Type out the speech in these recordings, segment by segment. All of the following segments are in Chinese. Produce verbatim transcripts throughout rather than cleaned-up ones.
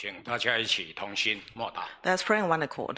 请大家一起同心默祷。 Let's pray in one accord.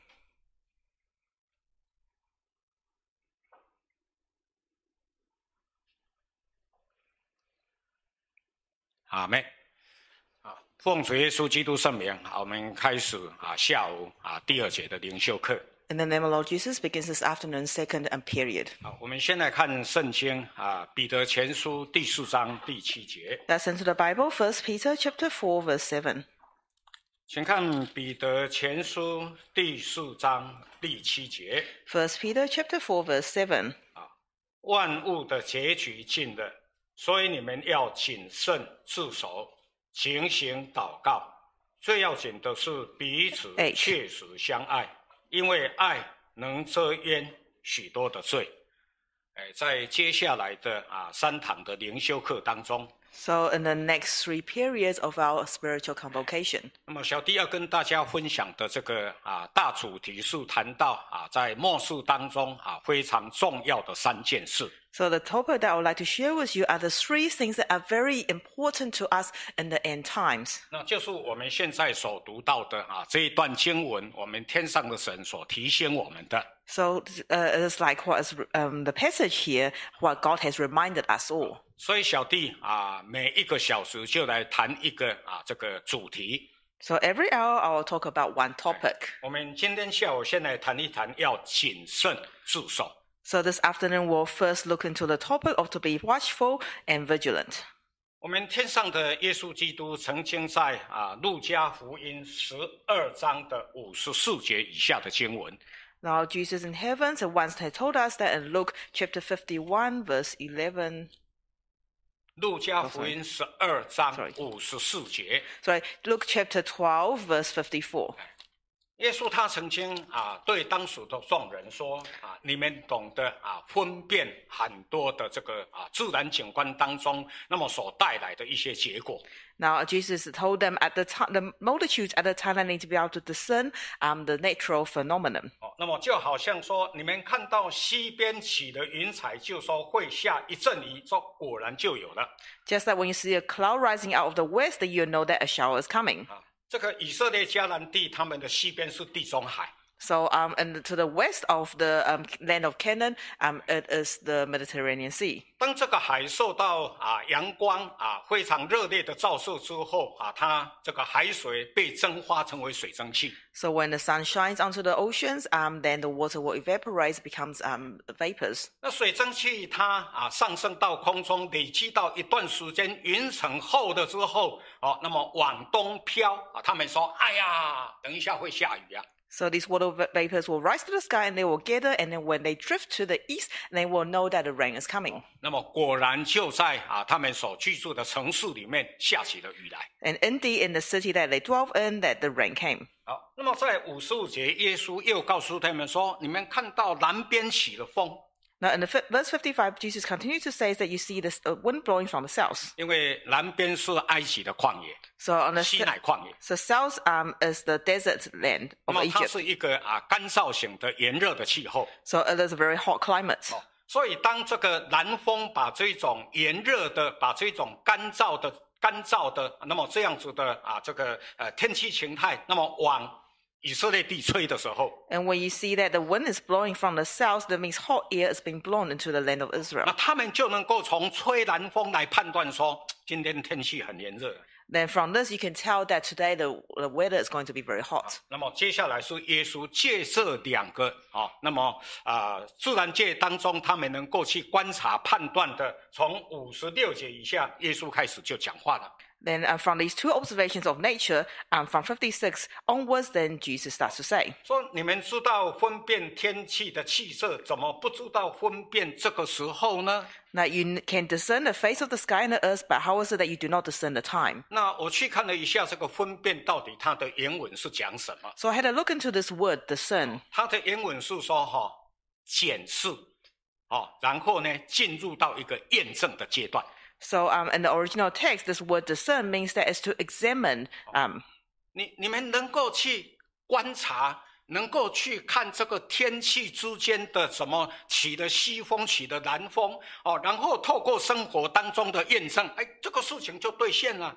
阿们。啊，奉主耶稣基督圣名，我们开始啊下午啊第二节的灵修课。 In the name of Lord Jesus begins this afternoon, second and period. 好，我们先来看圣经啊，彼得前书第四章第七节。 Let's into the Bible, First Peter chapter four, verse seven. 请看彼得前书第四章第七节。 First Peter chapter four, verse seven. 万物的结局近了，所以你们要谨慎自守，警醒祷告。最要紧的是彼此切实相爱，因为爱能遮掩许多的罪。在接下来的啊三堂的灵修课当中， So in the next three periods of our spiritual convocation. 那么小弟要跟大家分享的这个啊大主题是谈到啊在末世当中啊非常重要的三件事。 So the topic that I would like to share with you are the three things that are very important to us in the end times. 那就是我们现在所读到的啊这一段经文，我们天上的神所提醒我们的。 So uh, it's like what is um, the passage here, what God has reminded us all. 所以小弟啊每一个小时就来谈一个啊这个主题。 So every hour I will talk about one topic. 我们今天下午先来谈一谈要谨慎自守。 So this afternoon we'll first look into the topic of to be watchful and vigilant. 我们天上的耶稣基督曾经在啊路加福音十二章的五十四节以下的经文。 Now Jesus in heaven so once had told us that in Luke chapter fifty-one verse eleven. 路加福音十二章五十四节。 Sorry, Luke chapter twelve verse fifty-four. 耶稣他曾经啊对当时的众人说啊，你们懂得啊分辨很多的这个啊自然景观当中，那么所带来的一些结果。 Now Jesus told them at the time, the multitudes at the time they need to be able to discern um, the natural phenomenon. 哦，那么就好像说，你们看到西边起了云彩，就说会下一阵雨，说果然就有了。 Just like when you see a cloud rising out of the west, that you know that a shower is coming. 啊，这个以色列迦南地，他们的西边是地中海。 So um, and to the west of the um, land of Canaan, um, it is the Mediterranean Sea. 当这个海受到啊阳光啊非常热烈的照射之后啊，它这个海水被蒸发成为水蒸气。 So when the sun shines onto the oceans, um, then the water will evaporate, becomes um, vapors. 那水蒸气它啊上升到空中，累积到一段时间，云层厚了之后，哦，那么往东飘啊。他们说：“哎呀，等一下会下雨啊。” So these water vapors will rise to the sky and they will gather, and then when they drift to the east, they will know that the rain is coming. 那么果然就在啊他们所居住的城市里面下起了雨来。 And indeed, in the city that they dwell in, that the rain came. 好，那么在五十五节，耶稣又告诉他们说：“你们看到南边起了风。” Now, in the verse fifty-five, Jesus continues to say that you see the wind blowing from the south. 因为南边是埃及的旷野， So on the 西乃旷野。 so south um, is the desert land 那 of 么它 Egypt. 是一个啊干燥型的炎热的气候。 So it is a very hot climate. 所以当这个南风把这种炎热的、把这种干燥的、干燥的，那么这样子的啊这个呃天气形态，那么往以色列地吹的时候， And when you see that the wind is blowing from the south, that means hot air is being blown into the land of 那 Israel. 他们就能够从吹南风来判断说，今天天气很炎热。 Then from this, you can tell that today the, the weather is going to be very hot. 那么接下来是耶稣借这两个啊，那么啊、呃、自然界当中他们能够去观察判断的，从五十六节以下，耶稣开始就讲话了。 Then uh, from these two observations of nature, um, from fifty-six onwards, then Jesus starts to say. 说你们知道分辨天气的气色，怎么不知道分辨这个时候呢？ Now you can discern the face of the sky and the earth, but how is it that you do not discern the time? 那我去看了一下这个分辨到底它的原文是讲什么？ So I had a look into this word, discern. 它的原文是说哈、哦、检视，哦，然后呢进入到一个验证的阶段。 So um, in the original text, this word discern means that it's to examine. Um, 你你们能够去观察，能够去看这个天气之间的什么起的西风，起的南风，哦，然后透过生活当中的验证，哎，这个事情就兑现了。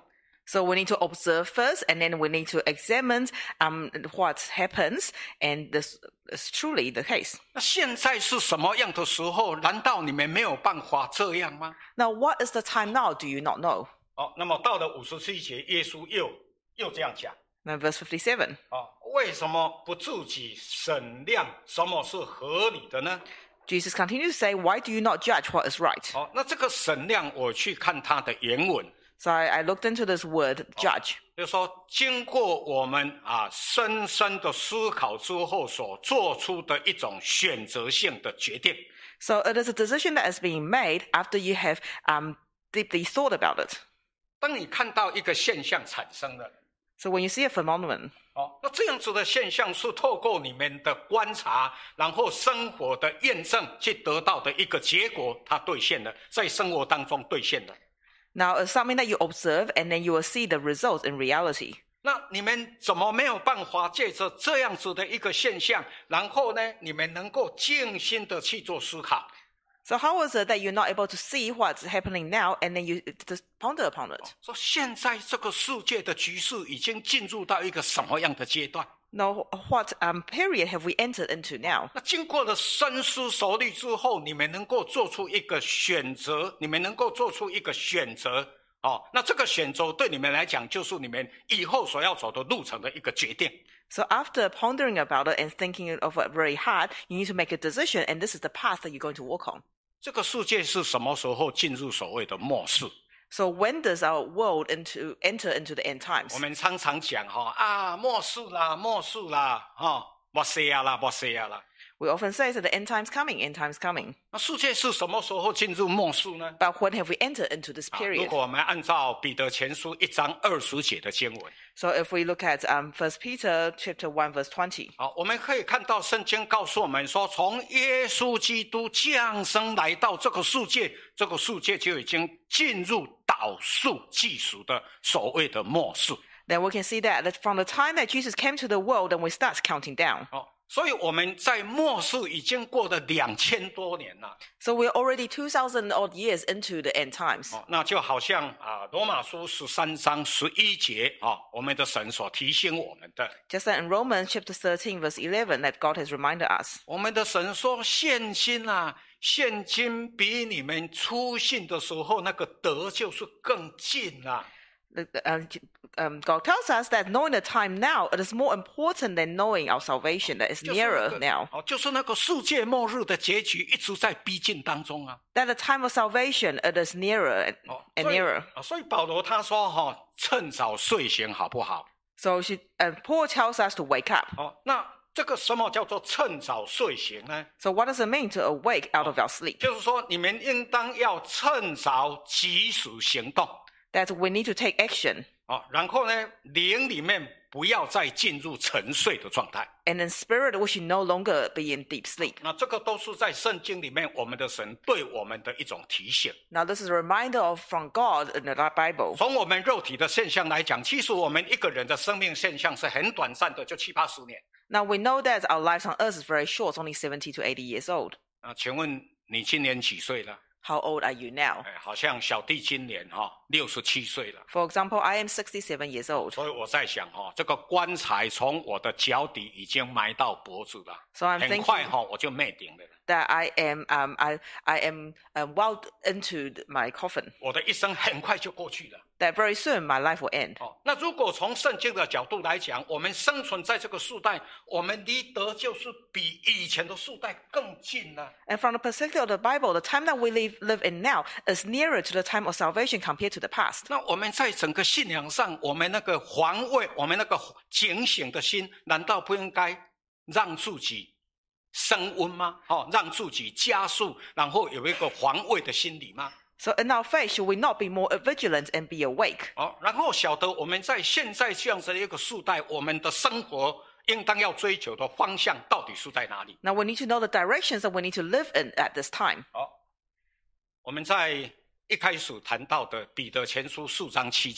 So we need to observe first, and then we need to examine um, what happens, and this is truly the case. 那现在是什么样的时候？难道你们没有办法这样吗？ Now, what is the time now? Do you not know? 哦，那么到了五十七节，耶稣又又这样讲。 Now, verse fifty-seven. 哦，为什么不自己审量什么是合理的呢？ Jesus continues to say, "Why do you not judge what is right?" 哦，那这个审量，我去看它的原文。 So I, I looked into this word, judge. 就是说，经过我们啊深深的思考之后所做出的一种选择性的决定。 So it is a decision that is being made after you have um, deeply thought about it. 当你看到一个现象产生了， So when you see a phenomenon, 哦，那这样子的现象是透过你们的观察，然后生活的验证，去得到的一个结果，它兑现了，在生活当中兑现了。 now it's something that you observe, and then you will see the results in reality. 那你们怎么没有办法借着这样子的一个现象，然后呢，你们能够静心的去做思考？ So how is it that you're not able to see what's happening now, and then you just ponder upon it? 说现在这个世界的局势已经进入到一个什么样的阶段？ Now, what um, period have we entered into now? 那经过了深思熟虑之后，你们能够做出一个选择，你们能够做出一个选择哦。那这个选择对你们来讲，就是你们以后所要走的路程的一个决定。 So after pondering about it and thinking of it very hard, you need to make a decision, and this is the path that you're going to walk on. 这个世界是什么时候进入所谓的末世？ So when does our world into enter into the end times? 我们常常讲哈啊，末世啦，末世啦，哈，末世啊啦，末世啊啦。 We often say that the end time's coming, end time's coming. 那世界是什么时候进入末世呢？ But when have we entered into this 啊如 period? 果我们按照彼得前书一章二十节的经文， So if we look at um, First Peter chapter one verse twenty, 好，我们可以看到圣经告诉我们说，从耶稣基督降生来到这个世界，这个世界就已经进入倒数计时的所谓的末世。 then we can see that, that from the time that Jesus came to the world, and we start counting down. 哦，所以我们在末世已经过了两千多年了。 So we're already two thousand odd years into the end times. 哦，那就好像啊，罗马书十三章十一节啊，我们的神所提醒我们的， Just like in Romans chapter thirteen verse eleven that God has reminded us. 我们的神说，现今啊，现今比你们初信的时候那个得救是更近啦。 The- the- um, um, God tells us that knowing the time now, it is more important than knowing our salvation that is 就是那 nearer 个 now. 哦，就是那个世界末日的结局一直在逼近当中啊。 That the time of salvation, it is nearer and, 哦， and 所以 nearer. 啊所以保罗他说哈、哦，趁早睡醒好不好？ So she, uh, Paul tells us to wake up. 哦，那这个什么叫做趁早睡醒呢？ So what does it mean to awake out of our sleep? 就是说你们应当要趁早及时行动。 That we need to take action. 哦，然后呢，灵里面不要再进入沉睡的状态。 And in spirit, we should no longer be in deep sleep. 那这个都是在圣经里面我们的神对我们的一种提醒。 Now, this is a reminder of from God in the Bible. 从我们肉体的现象来讲，其实我们一个人的生命现象是很短暂的，就七八十年。 Now, we know that our lives on earth is very short, only seventy to eighty years old. 啊，请问你今年几岁了？ How old are you now? 哎，好像小弟今年哈六十七岁了。 For example, I am sixty-seven years old. 所以我在想哈，这个棺材从我的脚底已经埋到脖子了， So I'm 很 thinking 快哈我就灭顶了。 that I am um, I, I am um, well into my coffin. 我的一生很快就过去了。 That very soon my life will end. 哦，那如果从圣经的角度来讲，我们生存在这个世代，我们离得就是比以前的世代更近了。 And from the perspective of the Bible, the time that we live, live in now is nearer to the time of salvation compared to the past. 那我们在整个信仰上，我们那个防卫，我们那个警醒的心，难道不应该让自己升温吗？哦，让自己加速，然后有一个防卫的心理吗？ So in our faith, should we not be more vigilant and be awake? 哦，然后晓得我们在现在这样子的一个世代，我们的生活应当要追求的方向到底是在哪里？ Now we need to know the directions that we need to live in at this time. 好，我们在一开始谈到的彼得前书四章七节。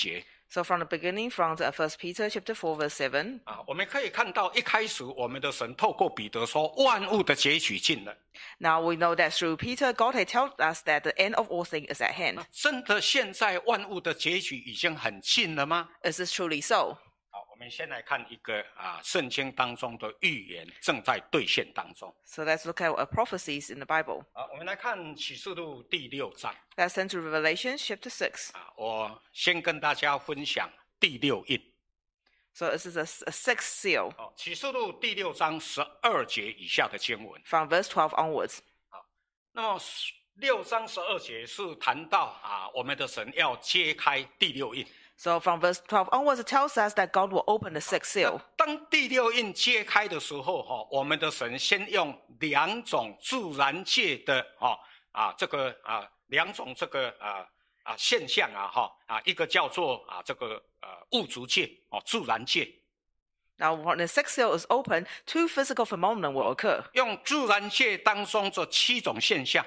So from the beginning, from the First Peter chapter four verse seven, 啊，我们可以看到一开始我们的神透过彼得说，万物的结局近了。 Now we know that through Peter, God had told us that the end of all things is at hand. 真的现在万物的结局已经很近了吗？ Is this truly so? 好，我们先来看一个啊，圣经当中的预言正在兑现当中。 So let's look at uh, prophecies in the Bible. 好，我们来看启示录第六章。 Let's turn to Revelation chapter six. 啊，我先跟大家分享第六印。 So this is a, a sixth seal. 哦，启示录第六章十二节以下的经文。 From verse twelve onwards. 好，那么六章十二节是谈到啊，我们的神要揭开第六印。 So from verse twelve onwards, it tells us that God will open the sixth seal. 当第六印揭开的时候，哈，我们的神先用两种自然界的哈啊这个啊两种这个啊啊现象啊哈啊一个叫做啊这个呃物质界哦自然界。 Now, when the sixth seal is open, two physical phenomena will occur. 用自然界当中这七种现象。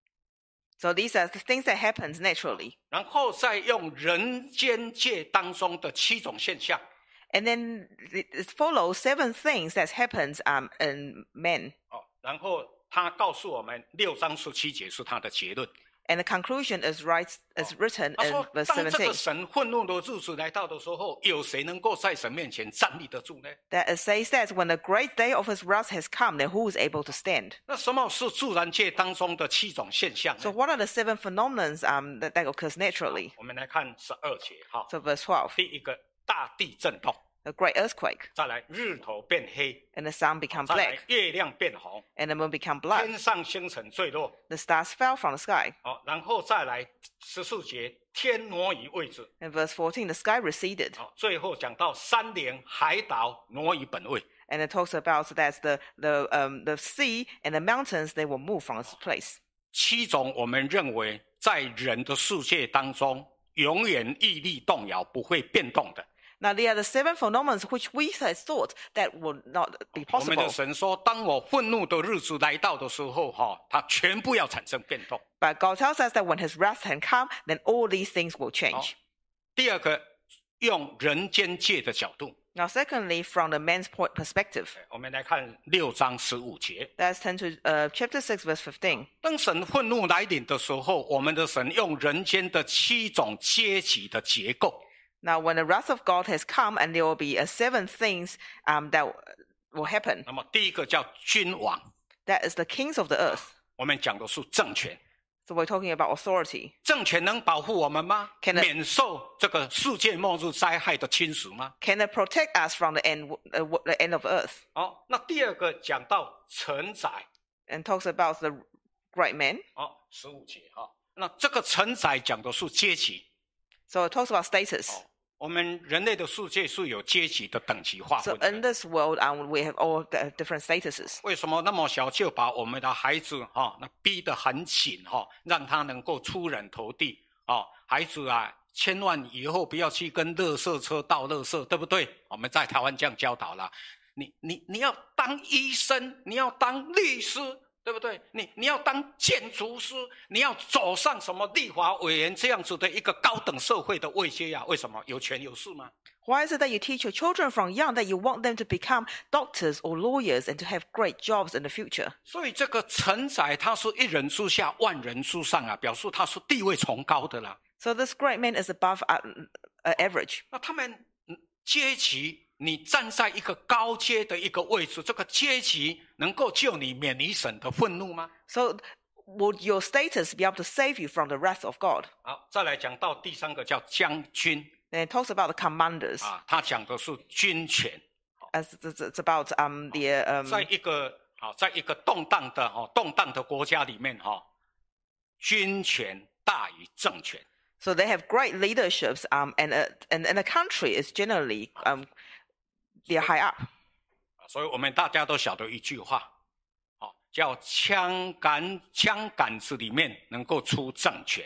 So these are the things that happens naturally. 然后再用人间界当中的七种现象。 And then it follows seven things that happens um, in men. 哦，然后他告诉我们六章十七节是他的结论。 And the conclusion is right is written 他 in 说： verse 当这个 seventeen. 神愤怒的日子来到的时候，有谁能够在神面前站立得住呢？ That it says that when the great day of his wrath has come, then who is able to stand? 那什么是自然界当中的七种现象呢？ So what are the seven phenomena um, that, that occurs naturally? 我们来看十二节哈。 So verse twelve, 第一个大地震动， a great earthquake, 再来日头变黑， and the sun become 再来 black, 月亮变红， and the moon become blood. 天上星辰坠落。 The stars fell from the sky. 哦，然后再来十四节，天挪移位置。 In verse fourteen, the sky receded. 哦，最后讲到山岭海岛挪移本位。 And it talks about that the, the, um, the sea and the mountains, they will move from its place. 七种我们认为在人的世界当中永远屹立动摇不会变动的。 Now, there are the seven phenomena which we had thought that would not be 我们的 possible. 神说，当我愤怒的日子来到的时候，哈，它全部要产生变动。 But God tells us that when his wrath had come, then all these things will change. 第二个，用人间界的角度， Now, secondly, from the man's point perspective, 我们来看六章十五节。 let's turn to uh, chapter six, verse fifteen. 当神愤怒来临的时候，我们的神用人间的七种阶级的结构。 Now, when the wrath of God has come, and there will be uh, seven things um, that will happen. 那么第一个叫君王， That is the kings of the earth. 我们讲的是政权。 So we're talking about authority. 政权能保护我们吗？ Can it- 免受这个世界末日灾害的侵蚀吗？ Can it protect us from the end, uh, the end of earth? 哦，那第二个讲到承载， And talks about the great men. 哦，十五节哈、哦，那这个承载讲的是阶级。 So it talks about status. 哦，我们人类的世界是有阶级的等级划 So 分 in 的。 this world, um, we have all the different statuses. 为什么那么小就把我们的孩子哈、哦、那逼得很紧哈、哦，让他能够出人头地哦？孩子啊，千万以后不要去跟垃圾车倒垃圾，对不对？我们在台湾这样教导了。你你你要当医生，你要当律师，对不对？你你要当建筑师，你要走上什么立法委员这样子的一个高等社会的位阶呀、啊？为什么？有权有势吗？ Why is it that you teach your children from young that you want them to become doctors or lawyers and to have great jobs in the future? 所以这个承载它是一人之下万人之上啊，表示它是地位崇高的啦。 So this great man is above uh, uh, average. 那他们阶级，你站在一个高阶的一个位置，这个阶级能够救你免于神的愤怒吗？ So would your status be able to save you from the wrath of God? 好，再来讲到第三个叫将军 Then it talks about the commanders. 啊，他讲的是军权。 As it's, it's about um, the um, 在一个啊，在一个动荡的哦动荡的国家里面哈、哦，军权大于政权。 so they have great leaderships um, and, uh, and and the country is generally um, they're high up. 所以我们大家都晓得一句话，哦，叫枪杆枪杆子里面能够出政权。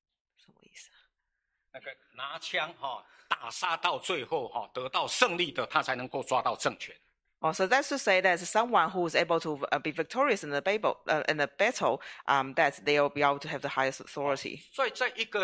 那个拿枪哈、哦、打杀到最后哈、哦、得到胜利的，他才能够抓到政权。 Oh, so that's to say that someone who is able to uh, be victorious in the battle, uh, in the battle, um, that they will be able to have the highest authority. 所以在一个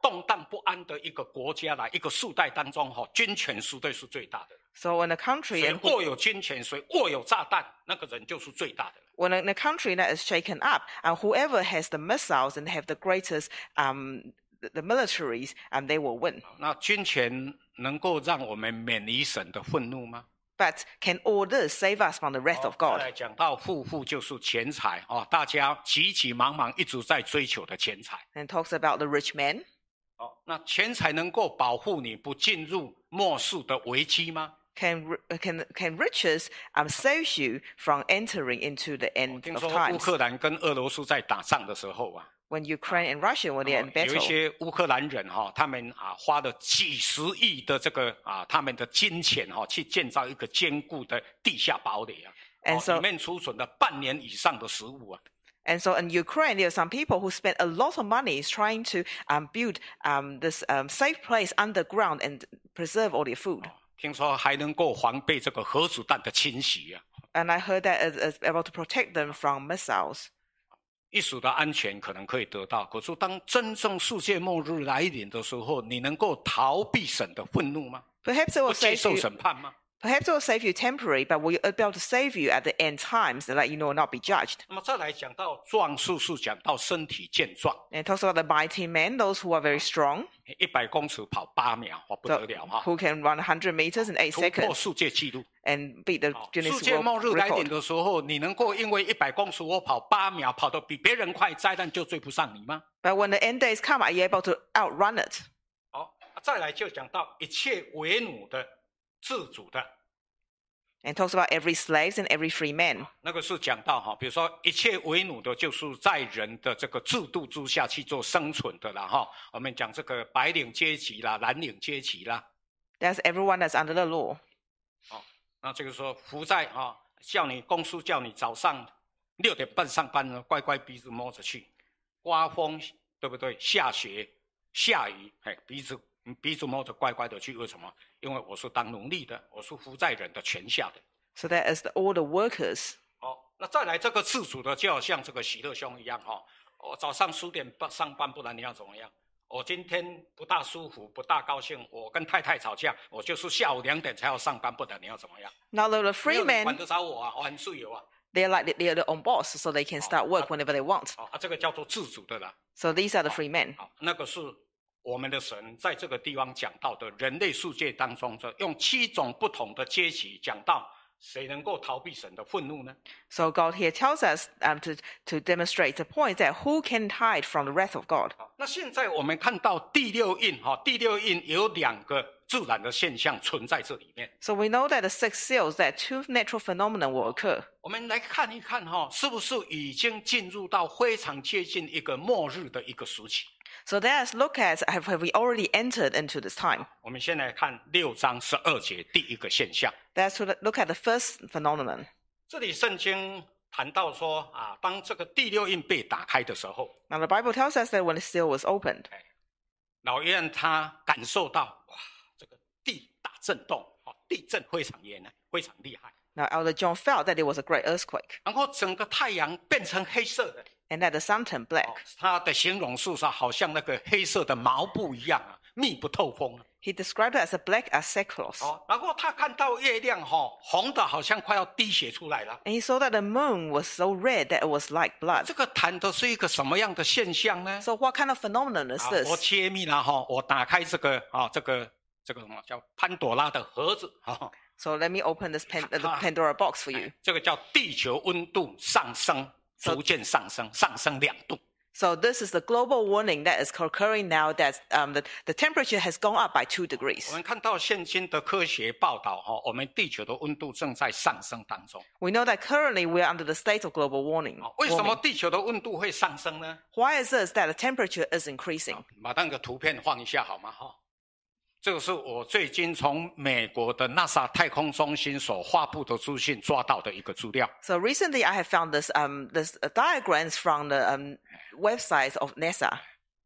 动荡不安的一个国家来，一个世代当中哈，军权绝对是最大的。 So in a country 谁握有军权，谁握有炸弹，那个人就是最大的。 When in a country that is shaken up, and whoever has the missiles and have the greatest um the, the militaries, and they will win. 那军权能够让我们免于神的愤怒吗？ But can all this save us from the wrath of God? 再来讲到富富就是钱财哦，大家急急忙忙一直在追求的钱财。 And talks about the rich man. 哦，那钱财能够保护你不进入末世的危机吗？ Can can can riches um save you from entering into the end 听 of 说乌 times? 克兰跟俄罗斯在打仗的时候啊， When Ukraine and Russia were there in 有一 battle, 些乌克兰人哈、哦，他们啊花了几十亿的这个啊他们的金钱哈、哦，去建造一个坚固的地下堡垒啊， And 哦 so- 里面储存了半年以上的食物啊。 and so in Ukraine there are some people who spent a lot of money trying to um build um this um safe place underground and preserve all their food. 听说还能够防备这个核子弹的侵袭啊， And I heard that is, is able to protect them from missiles. 一时的安全可能可以得到，可是当真正世界末日来临的时候，你能够逃避神的愤怒吗？ Perhaps it 不 will 接 save 受 you. 审判吗？ Perhaps it will save you temporary, but will it be able to save you at the end times, that you know not be judged? 那么再来讲到壮士，是讲到身体健壮， And it talks about the mighty men, those who are very strong, 一百公尺跑八秒，哇，不 so 得了哈！ who can run one hundred meters in eight 突破 seconds 世界纪录。 and beat the 世 Guinness 界末 World 日来临 Record. 的时候，你能够因为一百公尺我跑八秒，跑得比别人快，灾难就追不上你吗？ But when the end days come, are you able to outrun it? 好，再来就讲到一切为奴的、自主的， And it talks about every slave and every free man. 那个是讲到哈，比如说一切为奴的，就是在人的这个制度之下去做生存的啦哈。我们讲这个白领阶级啦、蓝领阶级啦， That's everyone that's under the law. 哦，那这个说服在啊，叫你公司叫你早上六点半上班呢，乖乖鼻子摸着去，刮风对不对？下雪下雨，哎，鼻子鼻子摸着乖乖的去，为什么？因为我是当奴隶的，我是服在人的权下的。 So that is the, all the workers. 哦，那再来这个自主的，就好像这个喜乐兄一样哈、哦，我早上十点半上班，不然你要怎么样？我今天不大舒服，不大高兴，我跟太太吵架，我就是下午两点才要上班，不然你要怎么样？ Now the 没 free 有人管 men, 得着我啊，我很自由啊。 they're like they're their own boss, so they can start work whenever they want. 哦啊，这个叫做自主的啦。 So these are the free men. 好，那个是我们的神在这个地方讲到的人类世界当中，这用七种不同的阶级讲到谁能够逃避神的愤怒呢？ So God here tells us um, to, to demonstrate the point that who can hide from the wrath of God. 好，那现在我们看到第六印，哈，第六印有两个自然的现象存在这里面。 So we know that the six seals, that two natural phenomena will occur. 我们来看一看，哈，是不是已经进入到非常接近一个末日的一个时期？ So let's look at, have, have we already entered into this time? 我们先来看六章十二节第一个现象。 Let's look at the first phenomenon. 这里圣经谈到说啊，当这个第六印被打开的时候， Now the Bible tells us that when the seal was opened, 老约翰他感受到哇，这个地大震动，哦，地震非常严，非常厉害。 now Elder John felt that there was a great earthquake 然后整个太阳变成黑色的， and that the sun turned black. 哦，他的形容是说好像那个黑色的毛布一样啊，密不透风啊。 He described it as a black as sackcloth. 哦，然后他看到月亮哈、哦，红的好像快要滴血出来了。 And he saw that the moon was so red that it was like blood. 这个谈的是一个什么样的现象呢？ So what kind of phenomenon is 啊，我 this? 揭秘了哈，我打开这个啊，这个这个什么叫潘朵拉的盒子哈。 So let me open this pan, uh, the Pandora box for you. 这个叫地球温度上升，逐渐上升，上升两度。 So this is the global warning that is occurring now that um, the, the temperature has gone up by two 我 degrees. 们看到现今的科学报道哈，我们地球的温度正在上升当中。 We know that currently we are under the state of global warning. 为什么 warming. 地球的温度会上升呢？ Why is this that the temperature is increasing? 把那个图片放一下好吗？哈，这个是我最近从美国的 NASA 太空中心所发布的资讯抓到的一个资料。 So recently I have found this um, this uh, diagrams from the um, website of NASA.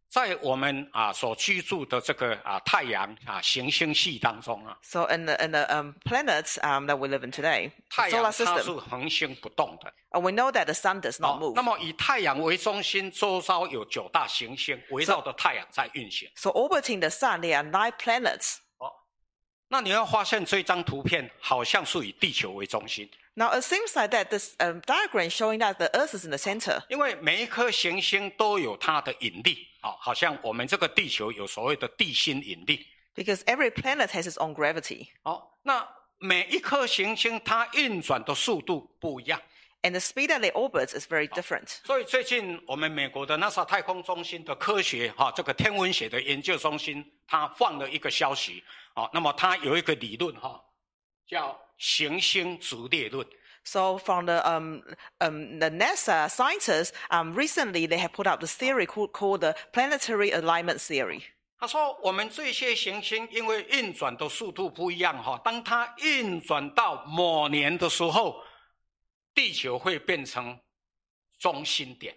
在我们啊所居住的这个啊太阳啊行星系当中啊 So in the, in the um, planets um, that we live in today, 太 the 阳 solar 它是 system, 恒星不动的。 and we know that the sun does not 哦 move. 那么以太阳为中心，周遭有九大行星围绕着太阳在运行。 So orbiting the sun, there are nine planets. 哦，那你要发现这张图片好像是以地球为中心， Now it seems like that this um, diagram showing that the Earth is in the center. 因为每一颗行星都有它的引力。哦，好像我们这个地球有所谓的地心引力。 Because every planet has its own gravity. 哦，那每一颗行星它运转的速度不一样。 And the speed that they orbit is very different. 所以最近我们美国的 NASA 太空中心的科学哈、哦，这个天文学的研究中心，它放了一个消息。哦，那么它有一个理论哈、哦，叫行星直列论。 So from the um, um, the NASA scientists, um, recently they have put out this theory called, called the planetary alignment theory. 他说，我们这些行星因为运转的速度不一样哈，当它运转到某年的时候，地球会变成中心点。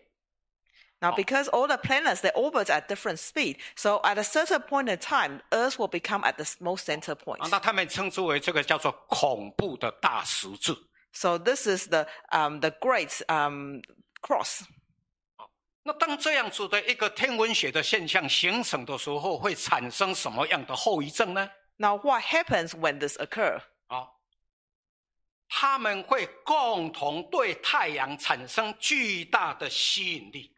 Now, because all the planets, they orbit at different speed, so at a certain point in time, Earth will become at the most center point. 啊，那他们称之为这个叫做恐怖的大十字。 So this is the um, the great um, cross. 那当这样子的一个天文学的现象形成的时候，会产生什么样的后遗症呢？ Now, what happens when this occurs? 啊，他们会共同对太阳产生巨大的吸引力。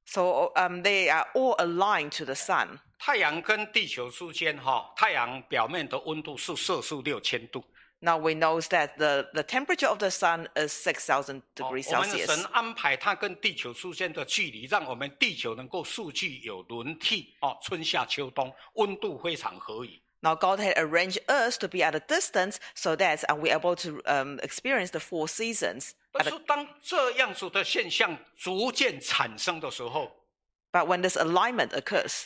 So um, they are all aligned to the sun. 太阳跟地球之间，哈，太阳表面的温度是摄氏六千度。 Now we know that the, the temperature of the sun is six thousand 哦 degrees 我们 Celsius. 神安排它跟地球之间的距离，让我们地球能够四季有轮替，哦，春夏秋冬，温度非常合宜。 Now God had arranged Earth to be at a distance so that uh, we're able to um, experience the four seasons. 但是当这样子的现象逐渐产生的时候， But when this alignment occurs,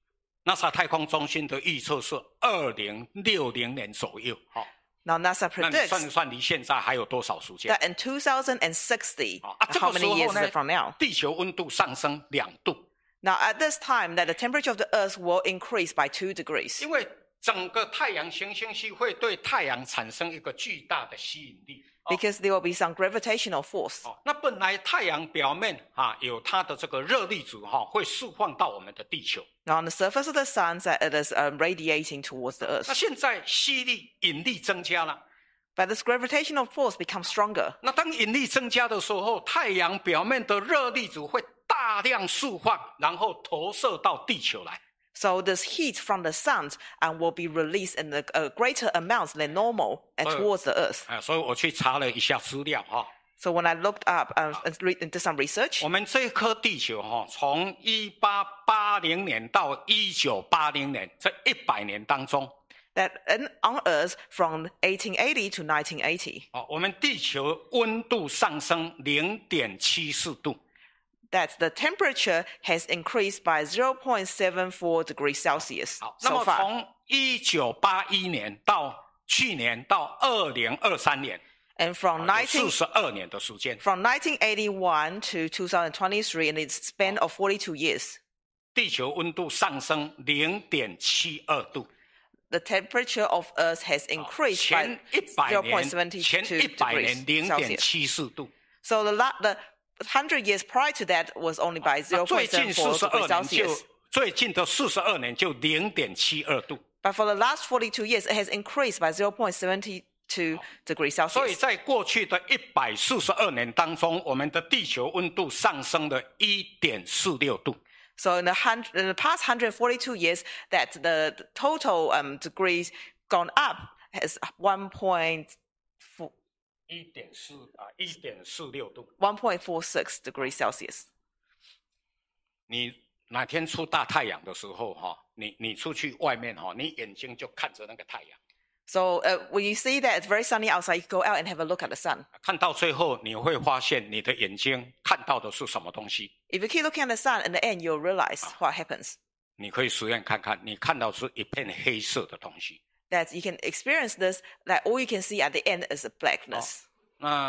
NASA 太空中心的预测是二零六零年左右。好， now NASA 那你 predicts 算一算，离现在还有多少时间？ that in two thousand sixty, 啊，这 how 个时 many 候 years is 呢 it from now?， 地球温度上升两度。 Now at this time, that the temperature of the Earth will increase by two degrees. 因为整个太阳行星系会对太阳产生一个巨大的吸引力。 Because there will be some gravitational force. 哦，那本来太阳表面啊有它的这个热粒子哈、会释放到我们的地球。 Now on the surface of the sun, that it is um, radiating towards the 那 Earth. 现在吸力引力增加了， But this gravitational force becomes stronger. 那当引力增加的时候，太阳表面的热粒子会大量释放，然后投射到地球来。 So this heat from the sun um, will be released in the, uh, greater amounts than normal and Uh, towards the Earth. 啊，所以我去查了一下资料哈、 So when I looked up um, and re- did some research, 我们这颗地球哈、从一八八零年到一九八零年这一百年当中， that in, on Earth from eighteen eighty to nineteen eighty, 哦，我们地球温度上升零点七四度。 that the temperature has increased by zero point seven four degrees Celsius 好，那 so 么 far. 从一九八一年到去年到二零二三年， And from 四 nineteen 十二年的时间， from nineteen eighty-one to twenty twenty-three, in its span of forty-two years, 地球温度上升零点七二度。 the temperature of Earth has increased by 前一百 zero point 年， seven 前 two 一百 degrees 年零点 Celsius. 七四度。 So the, la- the hundred years prior to that was only by 那 zero 最 point 近 seven 四 four 十二 degrees 年就 Celsius. 最近的四十二年就零点七二度。 But for the last forty-two years, it has increased by zero point seven two degrees 所以 Celsius. 在过去的一百四十二年当中，我们的地球温度上升了一点四六度。 So in the, hundred, in the past one hundred forty-two years, that the total um, degrees gone up has one point four, 一点四啊，一点四六度。 one point four six degrees Celsius. 你哪天出大太阳的时候，哈，你你出去外面哈，你眼睛就看着那个太阳， So uh, when you see that it's very sunny outside, you go out and have a look at the sun. 看到最后你会发现你的眼睛看到的是什么东西。 If you keep looking at the sun, in the end, you'll realize what happens. 你可以实验看看，你看到是一片黑色的东西。 That you can experience this, that all you can see at the end is a blackness. 那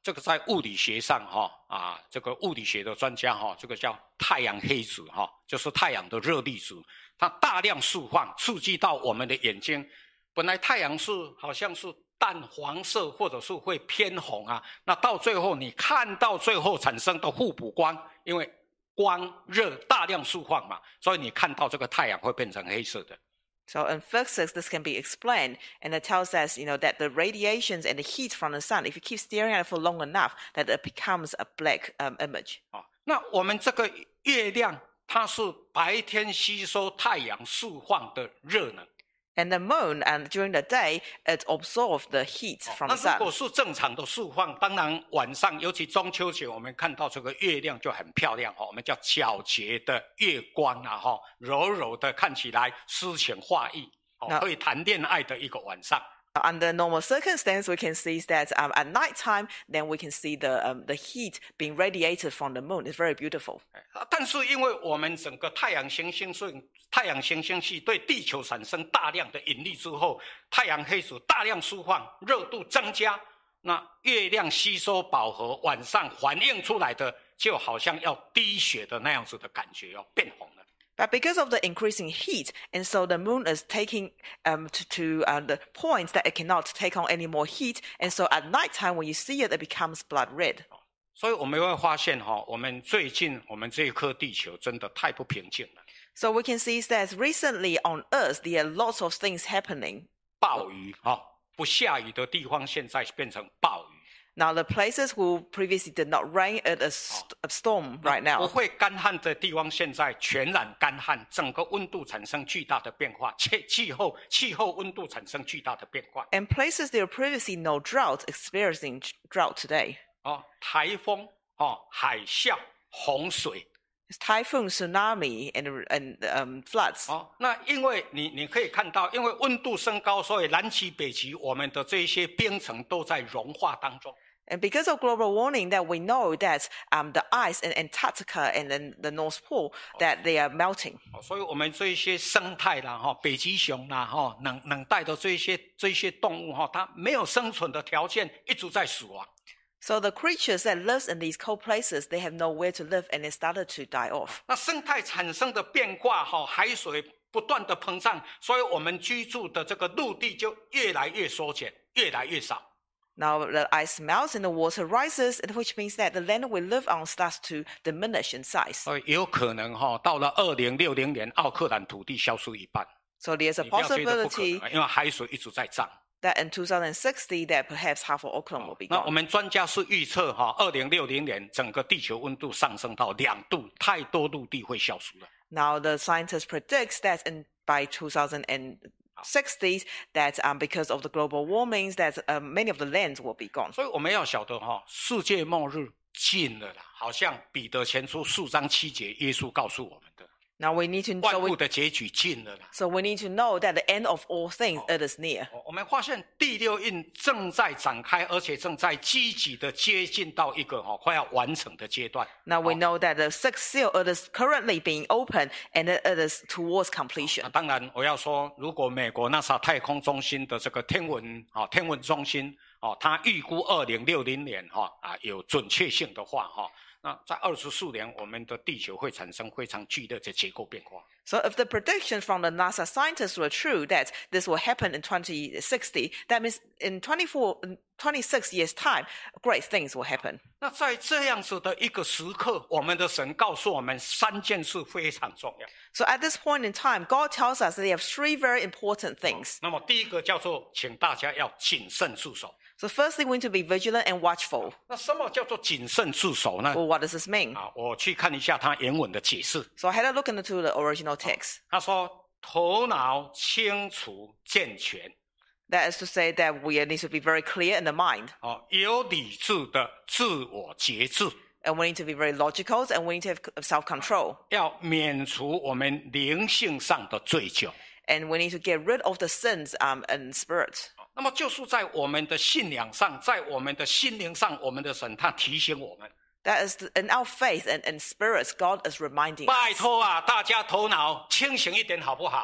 这个在物理学上哈啊，这个物理学的专家哈，这个叫太阳黑子哈，就是太阳的热粒子，它大量释放，刺激到我们的眼睛。本来太阳是好像是淡黄色，或者是会偏红啊，那到最后你看到最后产生的互补光，因为光热大量释放嘛，所以你看到这个太阳会变成黑色的。 So in physics, this can be explained, and it tells us, you know, that the radiations and the heat from the sun, if you keep staring at it for long enough, that it becomes a black um, image. 哦，那我们这个月亮，它是白天吸收太阳释放的热能。 And the moon, and during the day, it absorbs the heat from the sun. 那如果是正常的释放，当然晚上，尤其中秋节，我们看到这个月亮就很漂亮哈，我们叫皎洁的月光啊哈，柔柔的，看起来诗情画意，哦，可以谈恋爱的一个晚上。 Under normal circumstances, we can see that um, at night time, then we can see the um, the heat being radiated from the moon. It's very beautiful. 但是因为我们整个太阳行星系太阳行星系对地球产生大量的引力之后，太阳黑子大量释放，热度增加，那月亮吸收饱和，晚上反映出来的就好像要滴血的那样子的感觉，要变红了。 But because of the increasing heat, and so the moon is taking um, to, to uh, the point that it cannot take on any more heat, and so at nighttime when you see it, it becomes blood red. 所以我们会发现哈，我们最近我们这一颗地球真的太不平静了。 So we can see that recently on Earth there are lots of things happening. 暴雨哈，不下雨的地方现在变成暴雨。 Now the places who previously did not rain, it is a storm right now. 不会干旱的地方现在全然干旱，整个温度产生巨大的变化，气气候气候温度产生巨大的变化。 And places there previously no drought, experiencing drought today. 哦，台风哦，海啸、洪水。 It's typhoon, tsunami, and and um, floods. 哦，那因为你你可以看到，因为温度升高，所以南极、北极我们的这些冰层都在融化当中。 And because of global warming, that we know that um, the ice in Antarctica and then the North Pole that they are melting. 所以我们这些生态啦，哈，北极熊啦，哈，冷冷带的这些这些动物哈，它没有生存的条件，一直在死亡。 So the creatures that live in these cold places, they have nowhere to live, and they started to die off. 那生态产生的变化，哈，海水不断的膨胀，所以我们居住的这个陆地就越来越缩减，越来越少。 Now the ice melts and the water rises, which means that the land we live on starts to diminish in size. 所以有可能哈，到了二零六零年，奥克兰土地消失一半。 So there's a possibility 因为海水一直在涨。 that in twenty sixty, that perhaps half of Auckland will be gone. 那我们专家是预测哈，二零六零年整个地球温度上升到两度，太多陆地会消失了。 Now the scientists predicts that in by twenty sixty, that um, because of the global warmings, that um, many of the lands will be gone. 所以我们要晓得哈，世界末日近了啦，好像彼得前书四章七节，耶稣告诉我们的。 Now we need to so 万物 we, 的结局近了啦。 so we need to know that the end of all things it is near. 我们发现第六印正在展开，而且正在积极的接近到一个哈快要完成的阶段。 Now we know that the sixth seal it is currently being opened and it, it is towards completion. 当然，我要说，如果美国 NASA 太空中心的这个天文啊天文中心哦，它预估二零六零年哈啊有准确性的话哈。那在二十四年，我们的地球会产生非常剧烈的结构变化。 So if the predictions from the NASA scientists were true that this will happen in twenty sixty, that means in twenty-four, twenty-six years' time, great things will happen. 那在这样子的一个时刻，我们的神告诉我们三件事非常重要。 So at this point in time, God tells us that there are three very important things. 那么第一个叫做，请大家要谨慎自守。 So firstly, we need to be vigilant and watchful. 那什么叫做谨慎自守呢？ Well, what does this mean? 啊，我去看一下它原文的解释。 So I had a look into the original text. 他说，头脑清楚健全。 That is to say that we need to be very clear in the mind. 哦，有理智的自我节制。 And we need to be very logical, and we need to have self-control. 要免除我们灵性上的醉酒。 And we need to get rid of the sins um, and spirit. 那么就是在我们的信仰上，在我们的心灵上，我们的神他提醒我们。 That is in our faith and, and spirits, God is reminding us. 拜托啊，大家头脑清醒一点好不好？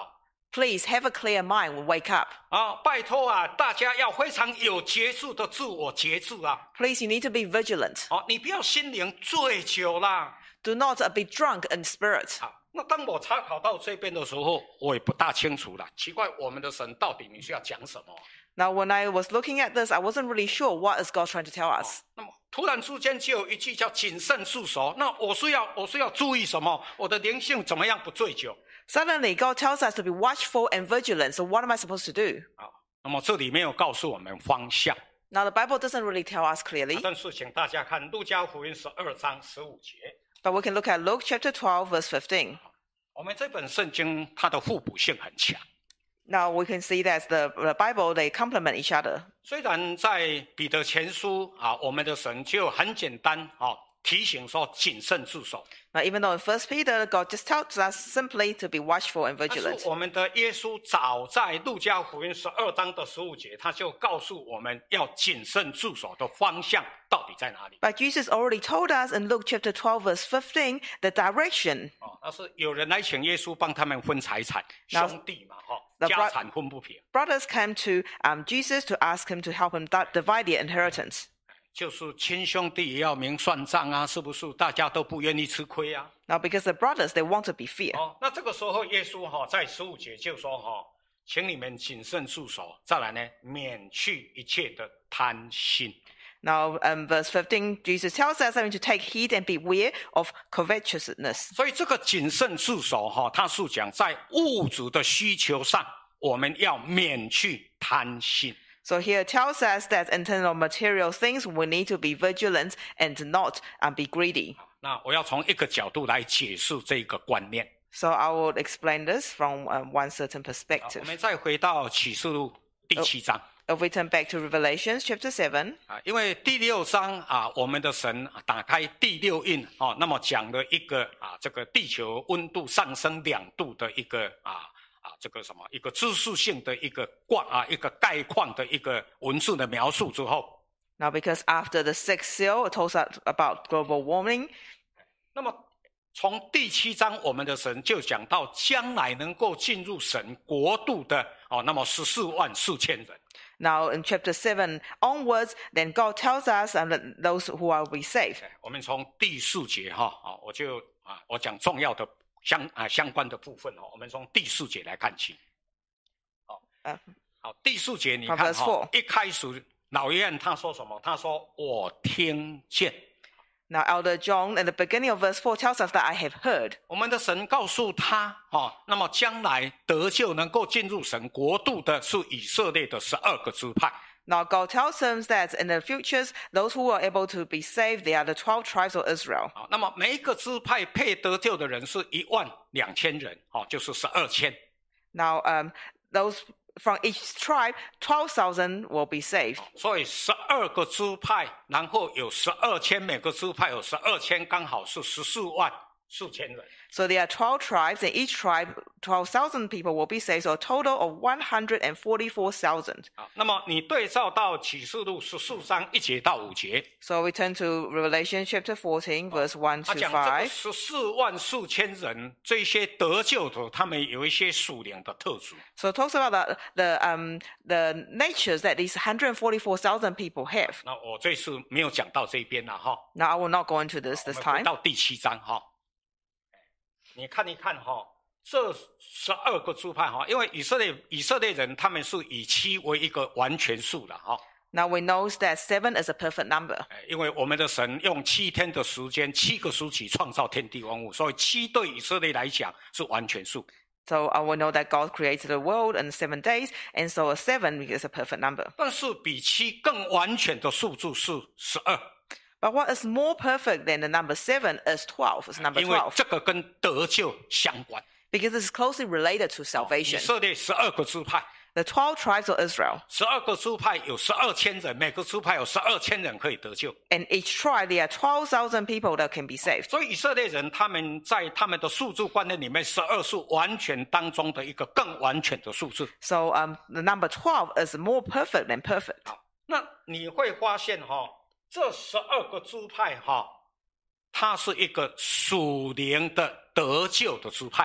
Please have a clear mind when wake up. 啊，拜托啊，大家要非常有节制的自我节制啊。 Please, you need to be vigilant. 哦，你不要心灵醉酒啦。 Do not be drunk in spirit. 好，那当我查考到这边的时候，我也不大清楚了。奇怪，我们的神到底你是要讲什么？ Now, when I was looking at this, I wasn't really sure what is God trying to tell us. 哦，那么突然之间就有一句叫谨慎自守，那我是要我是要注意什么？我的灵性怎么样不醉酒？ Suddenly, God tells us to be watchful and vigilant. So what am I supposed to do? 啊，那么这里没有告诉我们方向。 Now, the Bible doesn't really tell us clearly. 但是请大家看路加福音十二章十五节。 But we can look at Luke chapter twelve, verse fifteen. 我们这本圣经它的互补性很强。 Now, we can see that the, the Bible, they complement each other. 虽然在彼得前书啊，我们的神就很简单啊，提醒说谨慎自守。 Now, even though in First Peter, God just tells us simply to be watchful and 但 vigilant. 是我们的耶稣早在路加福音十二章的十五节，他就告诉我们要谨慎自守的方向到底在哪里。 But Jesus already told us in Luke chapter twelve, verse fifteen, the direction. 哦，那是有人来请耶稣帮他们分财产， Now, 兄弟嘛，哈、 the 家产分不平。 Brothers came to um, Jesus to ask him to help him di- divide the inheritance. 就是亲兄弟也要明算账啊，是不是？大家都不愿意吃亏啊。 Now, because the brothers, they want to be fair. 哦，那这个时候耶稣哈、在十五节就说哈、请你们谨慎自守，再来呢，免去一切的贪心。 Now, um, verse fifteen, Jesus tells us to take heed and beware of covetousness. 所以这个谨慎自守哈、它是讲在物质的需求上，我们要免去贪心。 So here it tells us that in terms of material things, we need to be vigilant and not um, be greedy. 那我要从一个角度来解释这个观念。 So I will explain this from um, one certain 好， perspective. 我们再回到启示录第七章。 If we turn back to Revelations chapter seven, 啊，因为第六章啊，我们的神打开第六印哦，那么讲了一个啊，这个地球温度上升两度的一个啊啊，这个什么一个知识性的一个卦啊，一个概况的一个文字的描述之后， now because after the sixth seal, it tells us about global warming. 那么从第七章我们的神就讲到将来能够进入神国度的哦，那么十四万四千人。 Now in chapter seven onwards, then God tells us um, that those who are be saved. 我们从第四节哈啊，我就啊，我讲重要的相啊相关的部分哦，我们从第四节来看起。好， Uh, 好，第四节你 From 看 verse 哈 four， 一开始老约翰他说什么？他说我听见。 Now Elder John at the beginning of verse four tells us that I have heard. 我们的神告诉他哦，那么将来得救能够进入神国度的是以色列的十二个支派。 Now God tells him that in the futures, those who are able to be saved, they are the twelve tribes of Israel. 啊，那么每一个支派配得救的人是一万两千人，哦，就是十二千。 Now um, those from each tribe, twelve thousand will be saved. 所以十二个支派，然后有十二千，每个支派有十二千，刚好是十四万四千人。 So there are twelve tribes, and each tribe, twelve thousand people will be saved, so a total of one hundred forty-four thousand. 啊，那么你对照到启示录十四章一节到五节， So we turn to Revelation chapter fourteen, verse one 他 to 讲这个 five. 十四万四千人，这些得救的，他们有一些属灵的特质。 So it talks about the, the, um, the natures that these one hundred forty-four thousand people have. 那我这次没有讲到这边了哈， Now I will not go into this 我 this 们回 time. 到第七章哈。你看一看哈，这十二个支派哈，因为以色列以色列人他们是以七为一个完全数的哈。 Now we know that seven is a perfect number. 哎因为我们的神用七天的时间，七个时期创造天地万物，所以七对以色列来讲是完全数。 So uh, we know that God created the world in seven days, and so a seven is a perfect number. 但是比七更完全的数字是十二， But what is more perfect than the number seven is twelve, is number 因为 twelve. 这个跟得救相关。 Because it's closely related to 以 salvation. 色列十二个支派， The twelve tribes of Israel. 十二个支派有十二千人，每个支派有十二千人可以得救。 In each tribe, there are twelve thousand people that can be saved. 所以以色列人他们在他们的数字观念里面，十二是完全当中的一个更完全的数字。 So um, the number twelve is more perfect than perfect. 那你会发现哈、哦，这十二个支派哈、哦，它是一个属灵的得救的支派。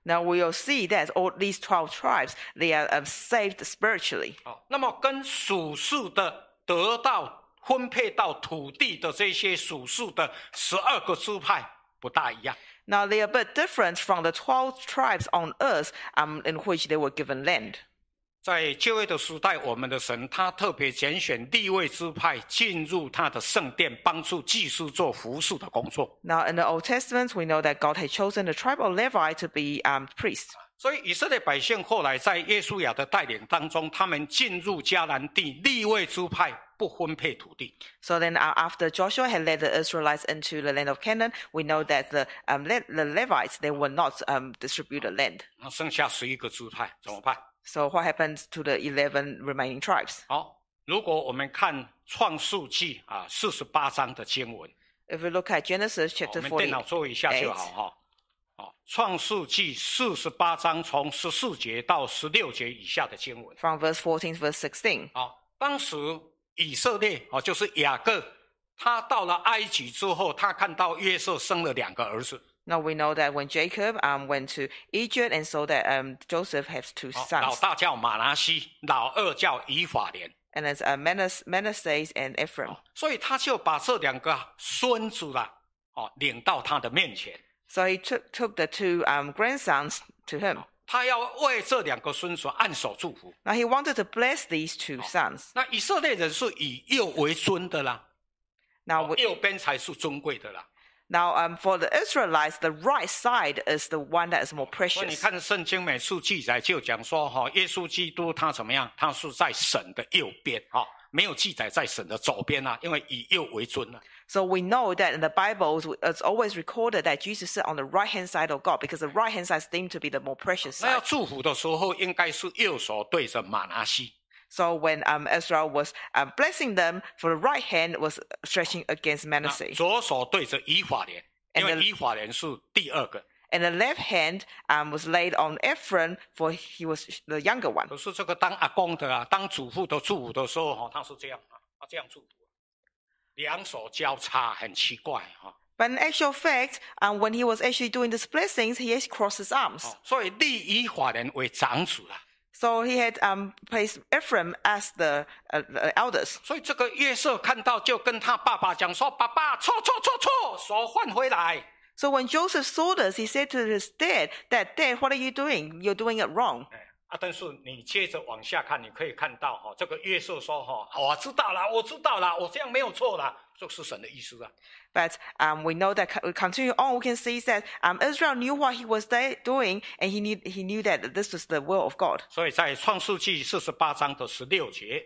Now we will see that all these twelve tribes, they are um, saved spiritually. 好，那么跟属世的得到分配到土地的这些属世的十二个支派不大一样。 Now they are a bit different from the twelve tribes on earth, um, in which they were given land. 在旧约的时代，我们的神他特别拣选利未支派进入他的圣殿，帮助祭司做服事的工作。 Now in the Old Testament, we know that God had chosen the tribe of Levi to be um, priests. 所以以色列百姓后来在约书亚的带领当中，他们进入迦南地，利未支派不分配土地。 So then uh, after Joshua had led the Israelites into the land of Canaan, we know that the, um, Le- the Levites, they will not um, distribute the land. 那剩下十一个支派怎么办？ So what happens to the eleven remaining tribes? 好，如果我们看创世纪啊四十八章的经文， If we look at Genesis 我 chapter 们电脑做一下就好 forty-eight, 哈。哦，创世纪四十八章从十四节到十六节以下的经文。 from verse fourteen to verse sixteen. 好，当时以色列哦，就是雅各，他到了埃及之后，他看到约瑟生了两个儿子。 Now we know that when Jacob um, went to Egypt and saw that um, Joseph has two 哦 sons, 老大叫马拿西，老二叫以法莲。 and it's uh, Manas- Manasseh and Ephraim. 所以他就把这两个孙子啦，哦，领到他的面前。 So he took, took the two um, grandsons to him. 他要为这两个孙子按手祝福。 Now he wanted to bless these two sons. 那以色列人是以右为尊的啦， Now, 哦 we, 右边才是尊贵的啦。 now um, for the Israelites, the right side is the one that is more 所以你 precious. 看圣经每次记载就讲说，哈，耶稣基督他怎么样？他是在神的右边，哈，没有记载在神的左边啊，因为以右为尊啊。 So we know that in the Bible, it's always recorded that Jesus sat on the right-hand side of God because the right-hand side is deemed to be the more precious 那要 side. 祝福的时候，应该是右手对着马拿西。 So when um, Israel was um, blessing them, for the right hand was stretching against 那 Manasseh. 左手对着以法莲，因为 And the- 以法莲是第二个。 And the left hand um, was laid on Ephraim, for he was the younger one. 可是这个当阿公的啊，当祖父的祝福的时候，哈，他是这样啊，他这样祝福，两手交叉，很奇怪哈。 But in actual fact, um, when he was actually doing these blessings, he has crossed his arms. 哦，所以立以法莲为长子啊。 So he had um, placed Ephraim as the, uh, the eldest. 所以这个约瑟看到，就跟他爸爸讲说：“爸爸，错错错错，手换回来。” So when Joseph saw this, he said to his dad, "Dad, Dad, what are you doing? You're doing it wrong." 哎啊，但是你接着往下看，你可以看到哈、哦，这个约瑟说：“哈、哦，我知道了，我知道了，我这样没有错了。”这是神的意思啊。 But um, we know that we continue on, we can see that um, Israel knew what he was there doing, and he knew he knew that this was the will of God. 所以在创世纪四十八章的十六节，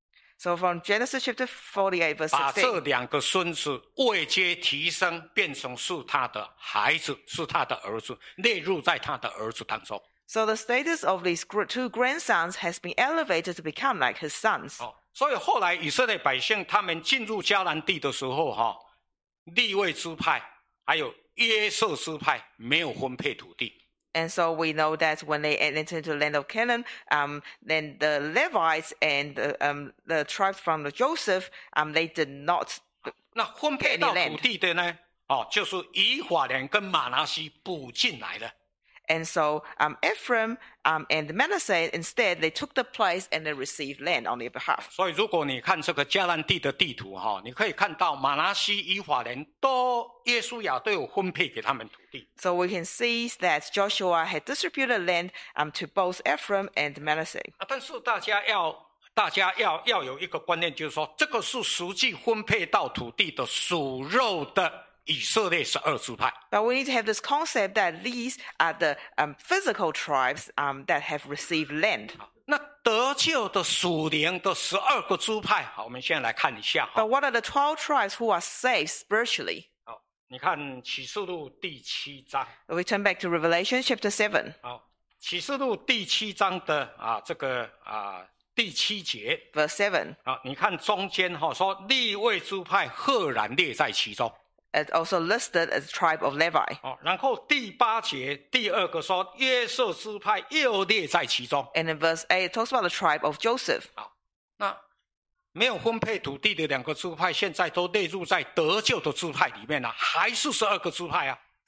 So from Genesis chapter forty-eight, verse 把这 sixteen, 两个孙子位阶提升，变成是他的孩子，是他的儿子，列入在他的儿子当中。 so the status of these gr- two grandsons has been elevated to become like his sons. 哦，所以后来以色列百姓他们进入迦南地的时候，哈、哦，利未支派还有约瑟支派没有分配土地。 And so we know that when they entered into the land of Canaan, um, then the Levites and the, um, the tribes from the Joseph, um, they did not. 那分配到土地的呢？哦，就是以法莲跟马拿西补进来了。 And so um, Ephraim um, and Manasseh, instead, they took the place and they received land on their behalf. 所以如果你看这个迦南地的地图哈，你可以看到马拿西、以法莲都约书亚都有分配给他们土地。 So we can see that Joshua had distributed land um, to both Ephraim and Manasseh. 啊，但是大家要大家要要有一个观念，就是说这个是实际分配到土地的属肉的以色列十二支派。 But we need to have this concept that these are the um, physical tribes um, that have received land. 那得救的属灵的十二个支派，好，我们现在来看一下哈。 But what are the twelve tribes who are saved spiritually? 好，你看启示录第七章。 We turn back to Revelation chapter seven, 好，启示录第七章的啊这个啊第七节 verse seven. 啊，你看中间哈、说利未支派赫然列在其中。 It's also listed as tribe of Levi. 哦，然后第八节第二个说约瑟支派又列在其中。 And in verse eight, it talks about the tribe of Joseph. 好，那没有分配土地的两个支派，现在都列入在得救的支派里面了、还是十二个支派啊。